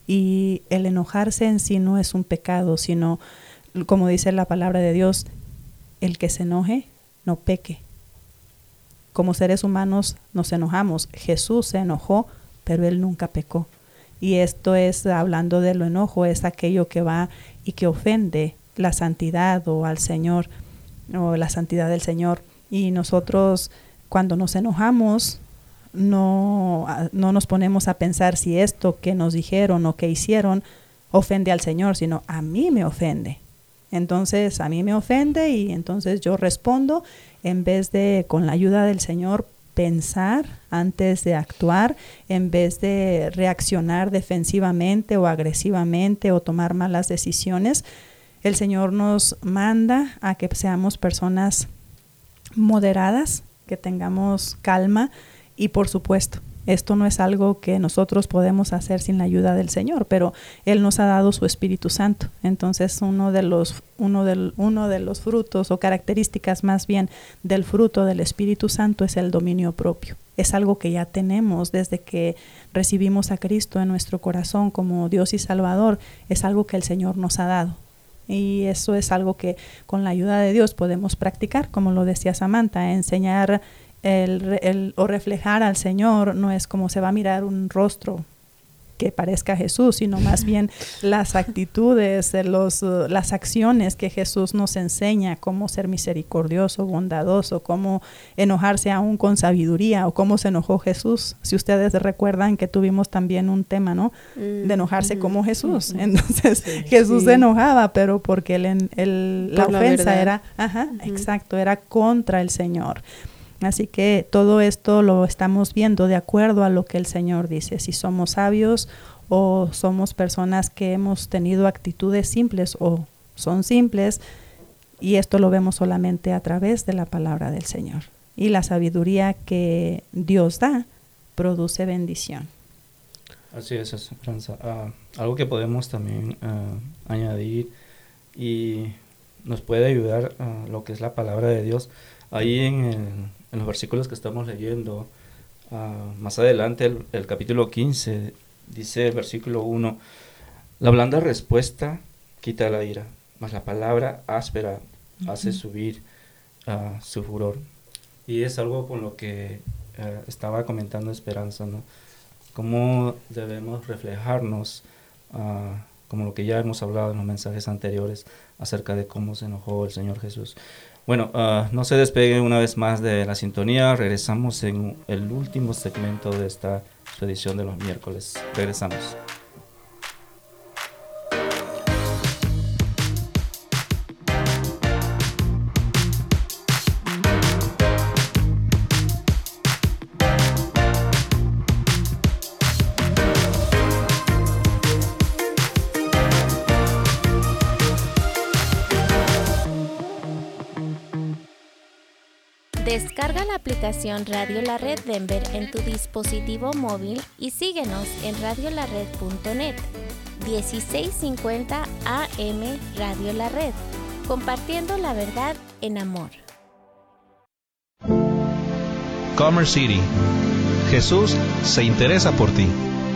[SPEAKER 10] y el enojarse en sí no es un pecado, sino, como dice la palabra de Dios, el que se enoje no peque. Como seres humanos nos enojamos. Jesús se enojó, pero Él nunca pecó. Y esto es, hablando de lo enojo, es aquello que va y que ofende la santidad o al Señor, o la santidad del Señor. Y nosotros, cuando nos enojamos, no, no nos ponemos a pensar si esto que nos dijeron o que hicieron ofende al Señor, sino a mí me ofende. Entonces a mí me ofende, y entonces yo respondo, en vez de, con la ayuda del Señor, pensar antes de actuar, en vez de reaccionar defensivamente o agresivamente o tomar malas decisiones. El Señor nos manda a que seamos personas moderadas, que tengamos calma, y por supuesto, esto no es algo que nosotros podemos hacer sin la ayuda del Señor, pero Él nos ha dado su Espíritu Santo. Entonces uno de los, uno del, uno de los frutos, o características más bien del fruto del Espíritu Santo, es el dominio propio. Es algo que ya tenemos desde que recibimos a Cristo en nuestro corazón como Dios y Salvador. Es algo que el Señor nos ha dado. Y eso es algo que con la ayuda de Dios podemos practicar, como lo decía Samantha, enseñar el, el, o reflejar al Señor. No es como se va a mirar un rostro que parezca Jesús, sino más bien las actitudes, los, uh, las acciones que Jesús nos enseña, cómo ser misericordioso, bondadoso, cómo enojarse aún con sabiduría, o cómo se enojó Jesús. Si ustedes recuerdan que tuvimos también un tema, ¿no? Mm, de enojarse mm, como Jesús. Mm, Entonces sí, Jesús sí. se enojaba, pero porque el, el, la ofensa la era, ajá, uh-huh. exacto, era contra el Señor. Así que todo esto lo estamos viendo de acuerdo a lo que el Señor dice. Si somos sabios o somos personas que hemos tenido actitudes simples o son simples, y esto lo vemos solamente a través de la palabra del Señor. Y la sabiduría que Dios da produce bendición.
[SPEAKER 12] Así es, Esperanza. Uh, algo que podemos también uh, añadir y nos puede ayudar a uh, lo que es la palabra de Dios. Ahí en, el, en los versículos que estamos leyendo, uh, más adelante el, el capítulo quince, dice el versículo uno, la blanda respuesta quita la ira, mas la palabra áspera uh-huh. hace subir uh, su furor. Y es algo con lo que uh, estaba comentando Esperanza, ¿no? Cómo debemos reflejarnos, uh, como lo que ya hemos hablado en los mensajes anteriores, acerca de cómo se enojó el Señor Jesús. Bueno, uh, no se despeguen una vez más de la sintonía. Regresamos en el último segmento de esta edición de los miércoles. Regresamos.
[SPEAKER 14] Descarga la aplicación Radio La Red Denver en tu dispositivo móvil y síguenos en radio la red punto net. dieciséis cincuenta A M Radio La Red, compartiendo la verdad en amor.
[SPEAKER 15] Commerce City. Jesús se interesa por ti.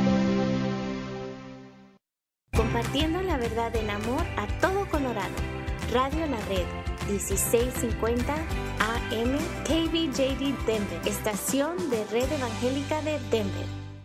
[SPEAKER 14] Compartiendo la verdad en amor a todo Colorado. Radio La Red, dieciséis cincuenta A M K V J D Denver, estación de Red Evangélica de Denver.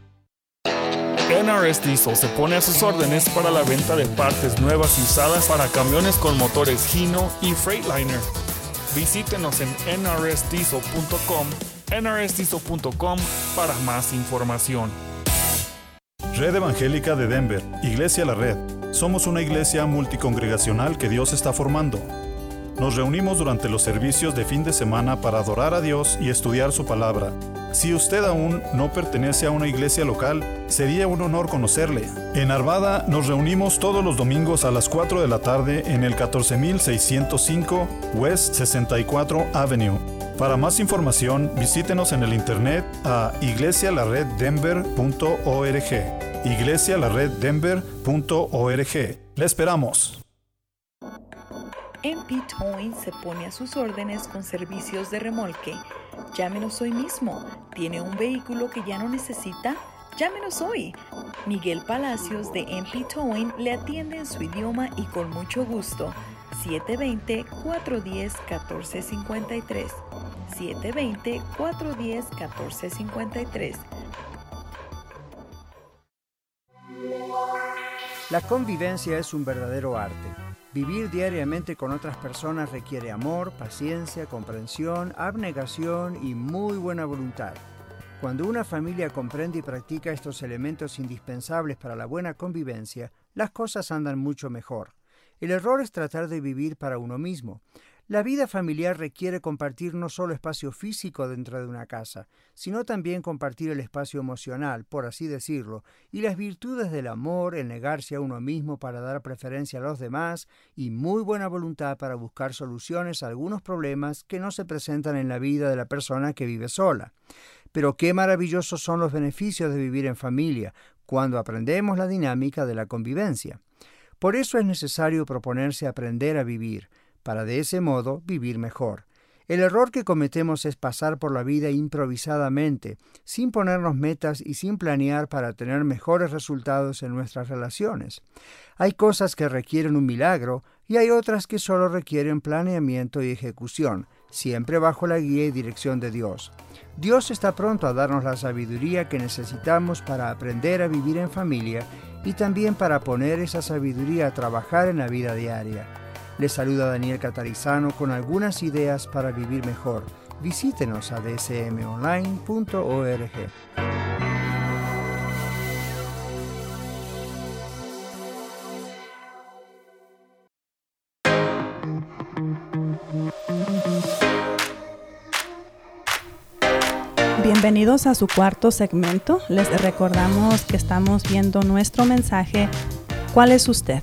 [SPEAKER 2] N R S Diesel se pone a sus órdenes para la venta de partes nuevas y usadas para camiones con motores Hino y Freightliner. Visítenos en N R S diesel punto com, N R S diesel punto com para más información.
[SPEAKER 4] Red Evangélica de Denver, Iglesia La Red. Somos una iglesia multicongregacional que Dios está formando. Nos reunimos durante los servicios de fin de semana para adorar a Dios y estudiar su palabra. Si usted aún no pertenece a una iglesia local, sería un honor conocerle. En Arvada nos reunimos todos los domingos a las cuatro de la tarde en el catorce mil seiscientos cinco West sesenta y cuatro Avenue. Para más información, visítenos en el internet a iglesia la red denver punto org. iglesia la red denver punto org. ¡Le esperamos!
[SPEAKER 5] M P Towing se pone a sus órdenes con servicios de remolque. Llámenos hoy mismo. ¿Tiene un vehículo que ya no necesita? Llámenos hoy. Miguel Palacios de M P Towing le atiende en su idioma y con mucho gusto. siete dos cero, cuatro uno cero, uno cuatro cinco tres. siete dos cero, cuatro uno cero, uno cuatro cinco tres.
[SPEAKER 23] La convivencia es un verdadero arte. Vivir diariamente con otras personas requiere amor, paciencia, comprensión, abnegación y muy buena voluntad. Cuando una familia comprende y practica estos elementos indispensables para la buena convivencia, las cosas andan mucho mejor. El error es tratar de vivir para uno mismo. La vida familiar requiere compartir no solo espacio físico dentro de una casa, sino también compartir el espacio emocional, por así decirlo, y las virtudes del amor, el negarse a uno mismo para dar preferencia a los demás y muy buena voluntad para buscar soluciones a algunos problemas que no se presentan en la vida de la persona que vive sola. Pero qué maravillosos son los beneficios de vivir en familia cuando aprendemos la dinámica de la convivencia. Por eso es necesario proponerse aprender a vivir, para de ese modo vivir mejor. El error que cometemos es pasar por la vida improvisadamente, sin ponernos metas y sin planear para tener mejores resultados en nuestras relaciones. Hay cosas que requieren un milagro y hay otras que solo requieren planeamiento y ejecución, siempre bajo la guía y dirección de Dios. Dios está pronto a darnos la sabiduría que necesitamos para aprender a vivir en familia y también para poner esa sabiduría a trabajar en la vida diaria. Les saluda Daniel Catarizano con algunas ideas para vivir mejor. Visítenos a d s m online punto org.
[SPEAKER 10] Bienvenidos a su cuarto segmento. Les recordamos que estamos viendo nuestro mensaje, ¿cuál es usted?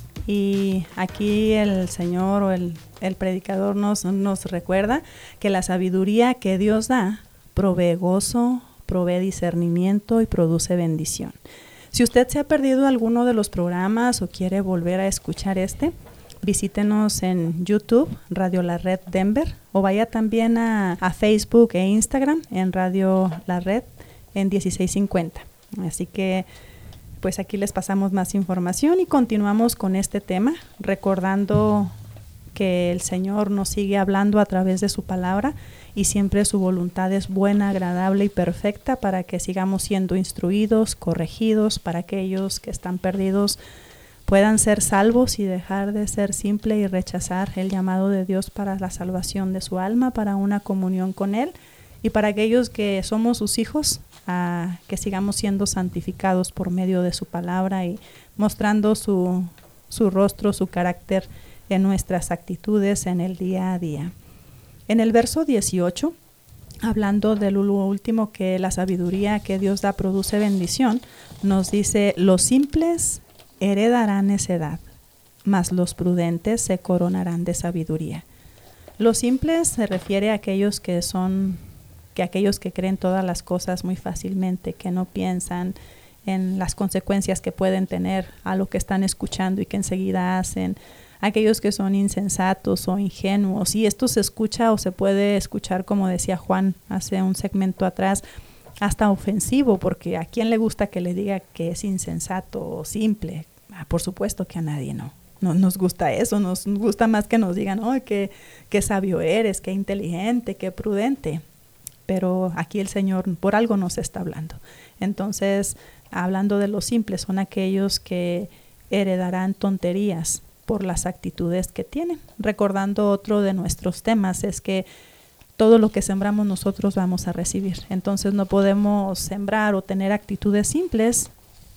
[SPEAKER 10] Y aquí el Señor o el, el predicador nos, nos recuerda que la sabiduría que Dios da provee gozo, provee discernimiento y produce bendición. Si usted se ha perdido alguno de los programas o quiere volver a escuchar este, visítenos en YouTube, Radio La Red Denver, o vaya también a, a Facebook e Instagram en Radio La Red en dieciséis cincuenta. Así que pues aquí les pasamos más información y continuamos con este tema, recordando que el Señor nos sigue hablando a través de su palabra y siempre su voluntad es buena, agradable y perfecta para que sigamos siendo instruidos, corregidos, para aquellos que están perdidos puedan ser salvos y dejar de ser simple y rechazar el llamado de Dios para la salvación de su alma, para una comunión con Él, y para aquellos que somos sus hijos, a que sigamos siendo santificados por medio de su palabra y mostrando su, su rostro, su carácter en nuestras actitudes en el día a día. En el verso dieciocho, hablando de lo último, que la sabiduría que Dios da produce bendición, nos dice: los simples heredarán necedad, mas los prudentes se coronarán de sabiduría. Los simples se refiere a aquellos que son, que aquellos que creen todas las cosas muy fácilmente, que no piensan en las consecuencias que pueden tener a lo que están escuchando y que enseguida hacen. Aquellos que son insensatos o ingenuos, y esto se escucha o se puede escuchar, como decía Juan hace un segmento atrás, hasta ofensivo, porque ¿a quién le gusta que le diga que es insensato o simple? Ah, por supuesto que a nadie no. No nos gusta eso, nos gusta más que nos digan, oh, qué, qué sabio eres, qué inteligente, qué prudente. Pero aquí el Señor por algo nos está hablando. Entonces, hablando de los simples, son aquellos que heredarán tonterías por las actitudes que tienen. Recordando otro de nuestros temas es que todo lo que sembramos nosotros vamos a recibir. Entonces no podemos sembrar o tener actitudes simples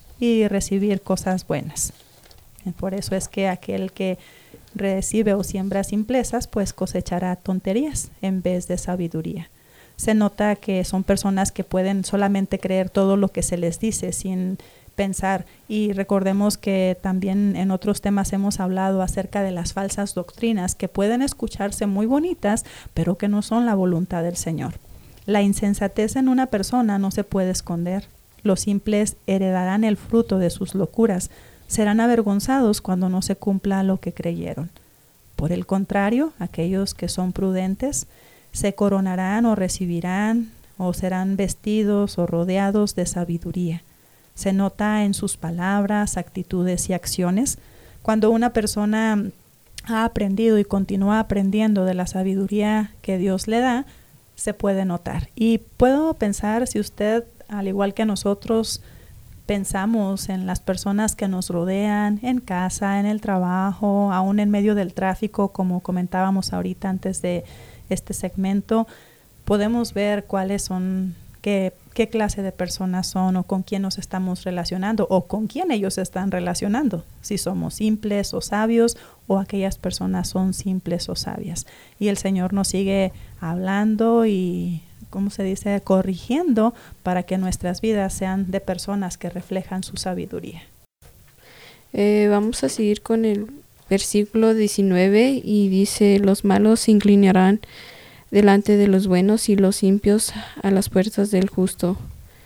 [SPEAKER 10] y recibir cosas buenas. Por eso es que aquel que recibe o siembra simplezas, pues cosechará tonterías en vez de sabiduría. Se nota que son personas que pueden solamente creer todo lo que se les dice sin pensar. Y recordemos que también en otros temas hemos hablado acerca de las falsas doctrinas que pueden escucharse muy bonitas, pero que no son la voluntad del Señor. La insensatez en una persona no se puede esconder. Los simples heredarán el fruto de sus locuras. Serán avergonzados cuando no se cumpla lo que creyeron. Por el contrario, aquellos que son prudentes se coronarán o recibirán o serán vestidos o rodeados de sabiduría. Se nota en sus palabras, actitudes y acciones. Cuando una persona ha aprendido y continúa aprendiendo de la sabiduría que Dios le da, se puede notar. Y puedo pensar, si usted, al igual que nosotros, pensamos en las personas que nos rodean, en casa, en el trabajo, aún en medio del tráfico, como comentábamos ahorita antes de este segmento, podemos ver cuáles son, qué, qué clase de personas son o con quién nos estamos relacionando o con quién ellos se están relacionando, si somos simples o sabios o aquellas personas son simples o sabias. Y el Señor nos sigue hablando y, ¿cómo se dice?, corrigiendo para que nuestras vidas sean de personas que reflejan su sabiduría.
[SPEAKER 11] Eh, vamos a seguir con el versículo diecinueve y dice: los malos se inclinarán delante de los buenos y los impios a las puertas del justo.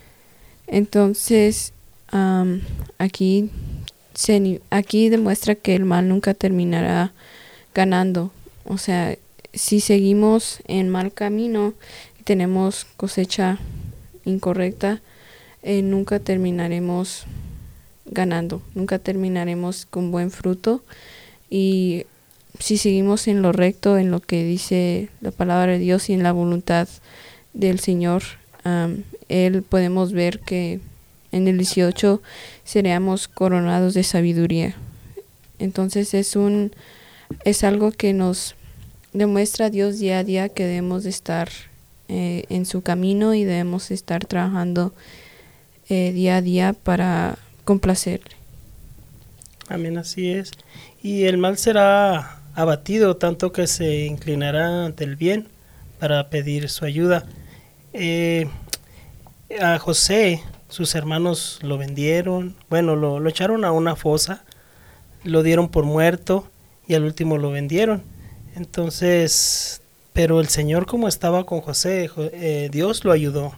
[SPEAKER 11] Entonces, um, aquí, se, aquí demuestra que el mal nunca terminará ganando. O sea, si seguimos en mal camino, tenemos cosecha incorrecta, eh, nunca terminaremos ganando, nunca terminaremos con buen fruto. Y si seguimos en lo recto, en lo que dice la palabra de Dios y en la voluntad del Señor, um, Él podemos ver que en el dieciocho seremos coronados de sabiduría. Entonces es un es algo que nos demuestra a Dios día a día que debemos de estar eh, en su camino y debemos estar trabajando eh, día a día para complacerle.
[SPEAKER 9] Amén, así es. Y el mal será abatido, tanto que se inclinará ante el bien para pedir su ayuda. Eh, a José, sus hermanos lo vendieron, bueno, lo, lo echaron a una fosa, lo dieron por muerto y al último lo vendieron. Entonces, pero el Señor, como estaba con José, eh, Dios lo ayudó.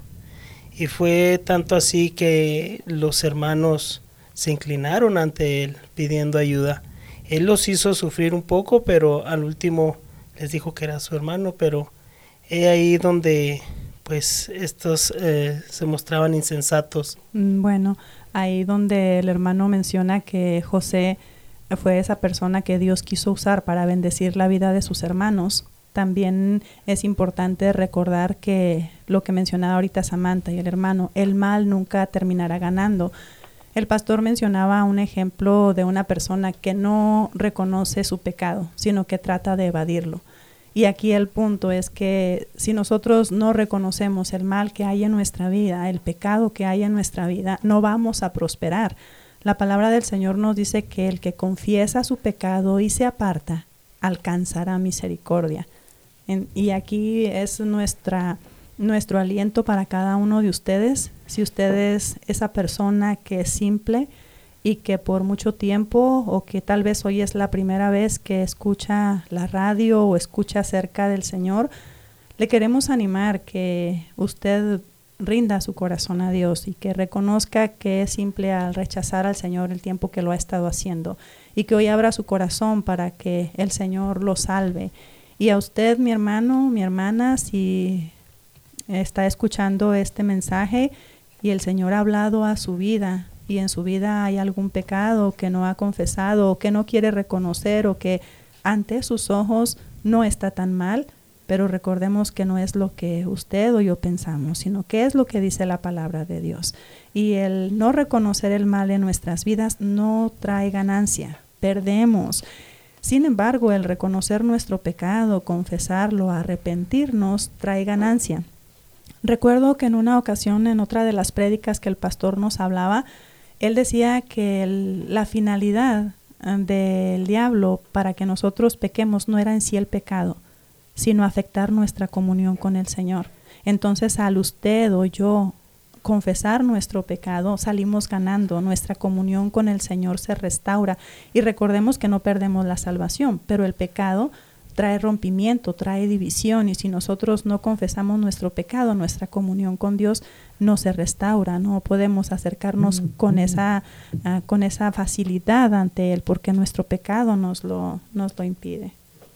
[SPEAKER 9] Y fue tanto así que los hermanos se inclinaron ante él pidiendo ayuda. Él los hizo sufrir un poco, pero al último les dijo que era su hermano, pero es ahí donde pues estos eh, se mostraban insensatos.
[SPEAKER 10] Bueno, ahí donde el hermano menciona que José fue esa persona que Dios quiso usar para bendecir la vida de sus hermanos. También es importante recordar que lo que mencionaba ahorita Samantha y el hermano, el mal nunca terminará ganando. El pastor mencionaba un ejemplo de una persona que no reconoce su pecado, sino que trata de evadirlo. Y aquí el punto es que si nosotros no reconocemos el mal que hay en nuestra vida, el pecado que hay en nuestra vida, no vamos a prosperar. La palabra del Señor nos dice que el que confiesa su pecado y se aparta, alcanzará misericordia. En, y aquí es nuestra, nuestro aliento para cada uno de ustedes. Si usted es esa persona que es simple y que por mucho tiempo o que tal vez hoy es la primera vez que escucha la radio o escucha acerca del Señor, le queremos animar que usted rinda su corazón a Dios y que reconozca que es simple al rechazar al Señor el tiempo que lo ha estado haciendo y que hoy abra su corazón para que el Señor lo salve. Y a usted, mi hermano, mi hermana, si está escuchando este mensaje y el Señor ha hablado a su vida y en su vida hay algún pecado que no ha confesado o que no quiere reconocer o que ante sus ojos no está tan mal, pero recordemos que no es lo que usted o yo pensamos, sino que es lo que dice la palabra de Dios. Y el no reconocer el mal en nuestras vidas no trae ganancia, perdemos. Sin embargo, el reconocer nuestro pecado, confesarlo, arrepentirnos, trae ganancia. Recuerdo que en una ocasión, en otra de las prédicas que el pastor nos hablaba, él decía que el, la finalidad del diablo para que nosotros pequemos no era en sí el pecado, sino afectar nuestra comunión con el Señor. Entonces, al usted o yo confesar nuestro pecado, salimos ganando, nuestra comunión con el Señor se restaura. Y recordemos que no perdemos la salvación, pero el pecado trae rompimiento, trae división, y si nosotros no confesamos nuestro pecado, nuestra comunión con Dios no se restaura, no podemos acercarnos con esa, uh, con esa facilidad ante Él, porque nuestro pecado nos lo, nos lo impide.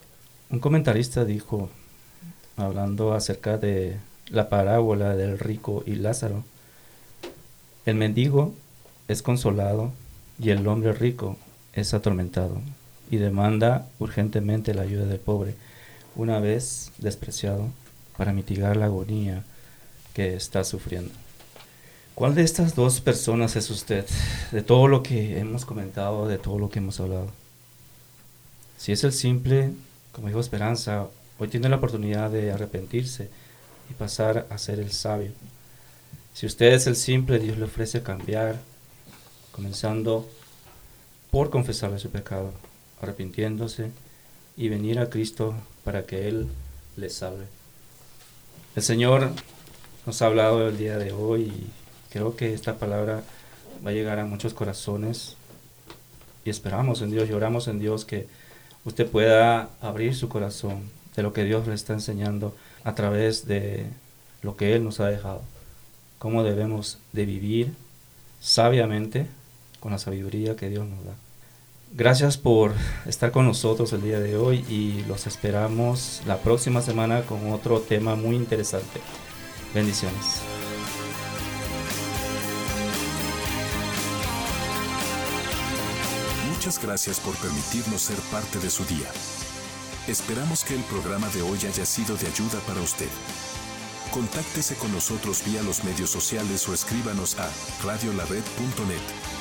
[SPEAKER 12] Un comentarista dijo, hablando acerca de la parábola del rico y Lázaro, el mendigo es consolado y el hombre rico es atormentado y demanda urgentemente la ayuda del pobre, una vez despreciado, para mitigar la agonía que está sufriendo. ¿Cuál de estas dos personas es usted? De todo lo que hemos comentado, de todo lo que hemos hablado. Si es el simple, como dijo Esperanza, hoy tiene la oportunidad de arrepentirse y pasar a ser el sabio. Si usted es el simple, Dios le ofrece cambiar, comenzando por confesarle su pecado, arrepintiéndose y venir a Cristo para que Él le salve. El Señor nos ha hablado el día de hoy y creo que esta palabra va a llegar a muchos corazones y esperamos en Dios, lloramos en Dios que usted pueda abrir su corazón de lo que Dios le está enseñando a través de lo que Él nos ha dejado. Cómo debemos de vivir sabiamente con la sabiduría que Dios nos da. gracias por estar con nosotros el día de hoy y los esperamos la próxima semana con otro tema muy interesante. Bendiciones.
[SPEAKER 6] Muchas gracias por permitirnos ser parte de su día. Esperamos que el programa de hoy haya sido de ayuda para usted. Contáctese con nosotros vía los medios sociales o escríbanos a radio la red punto net.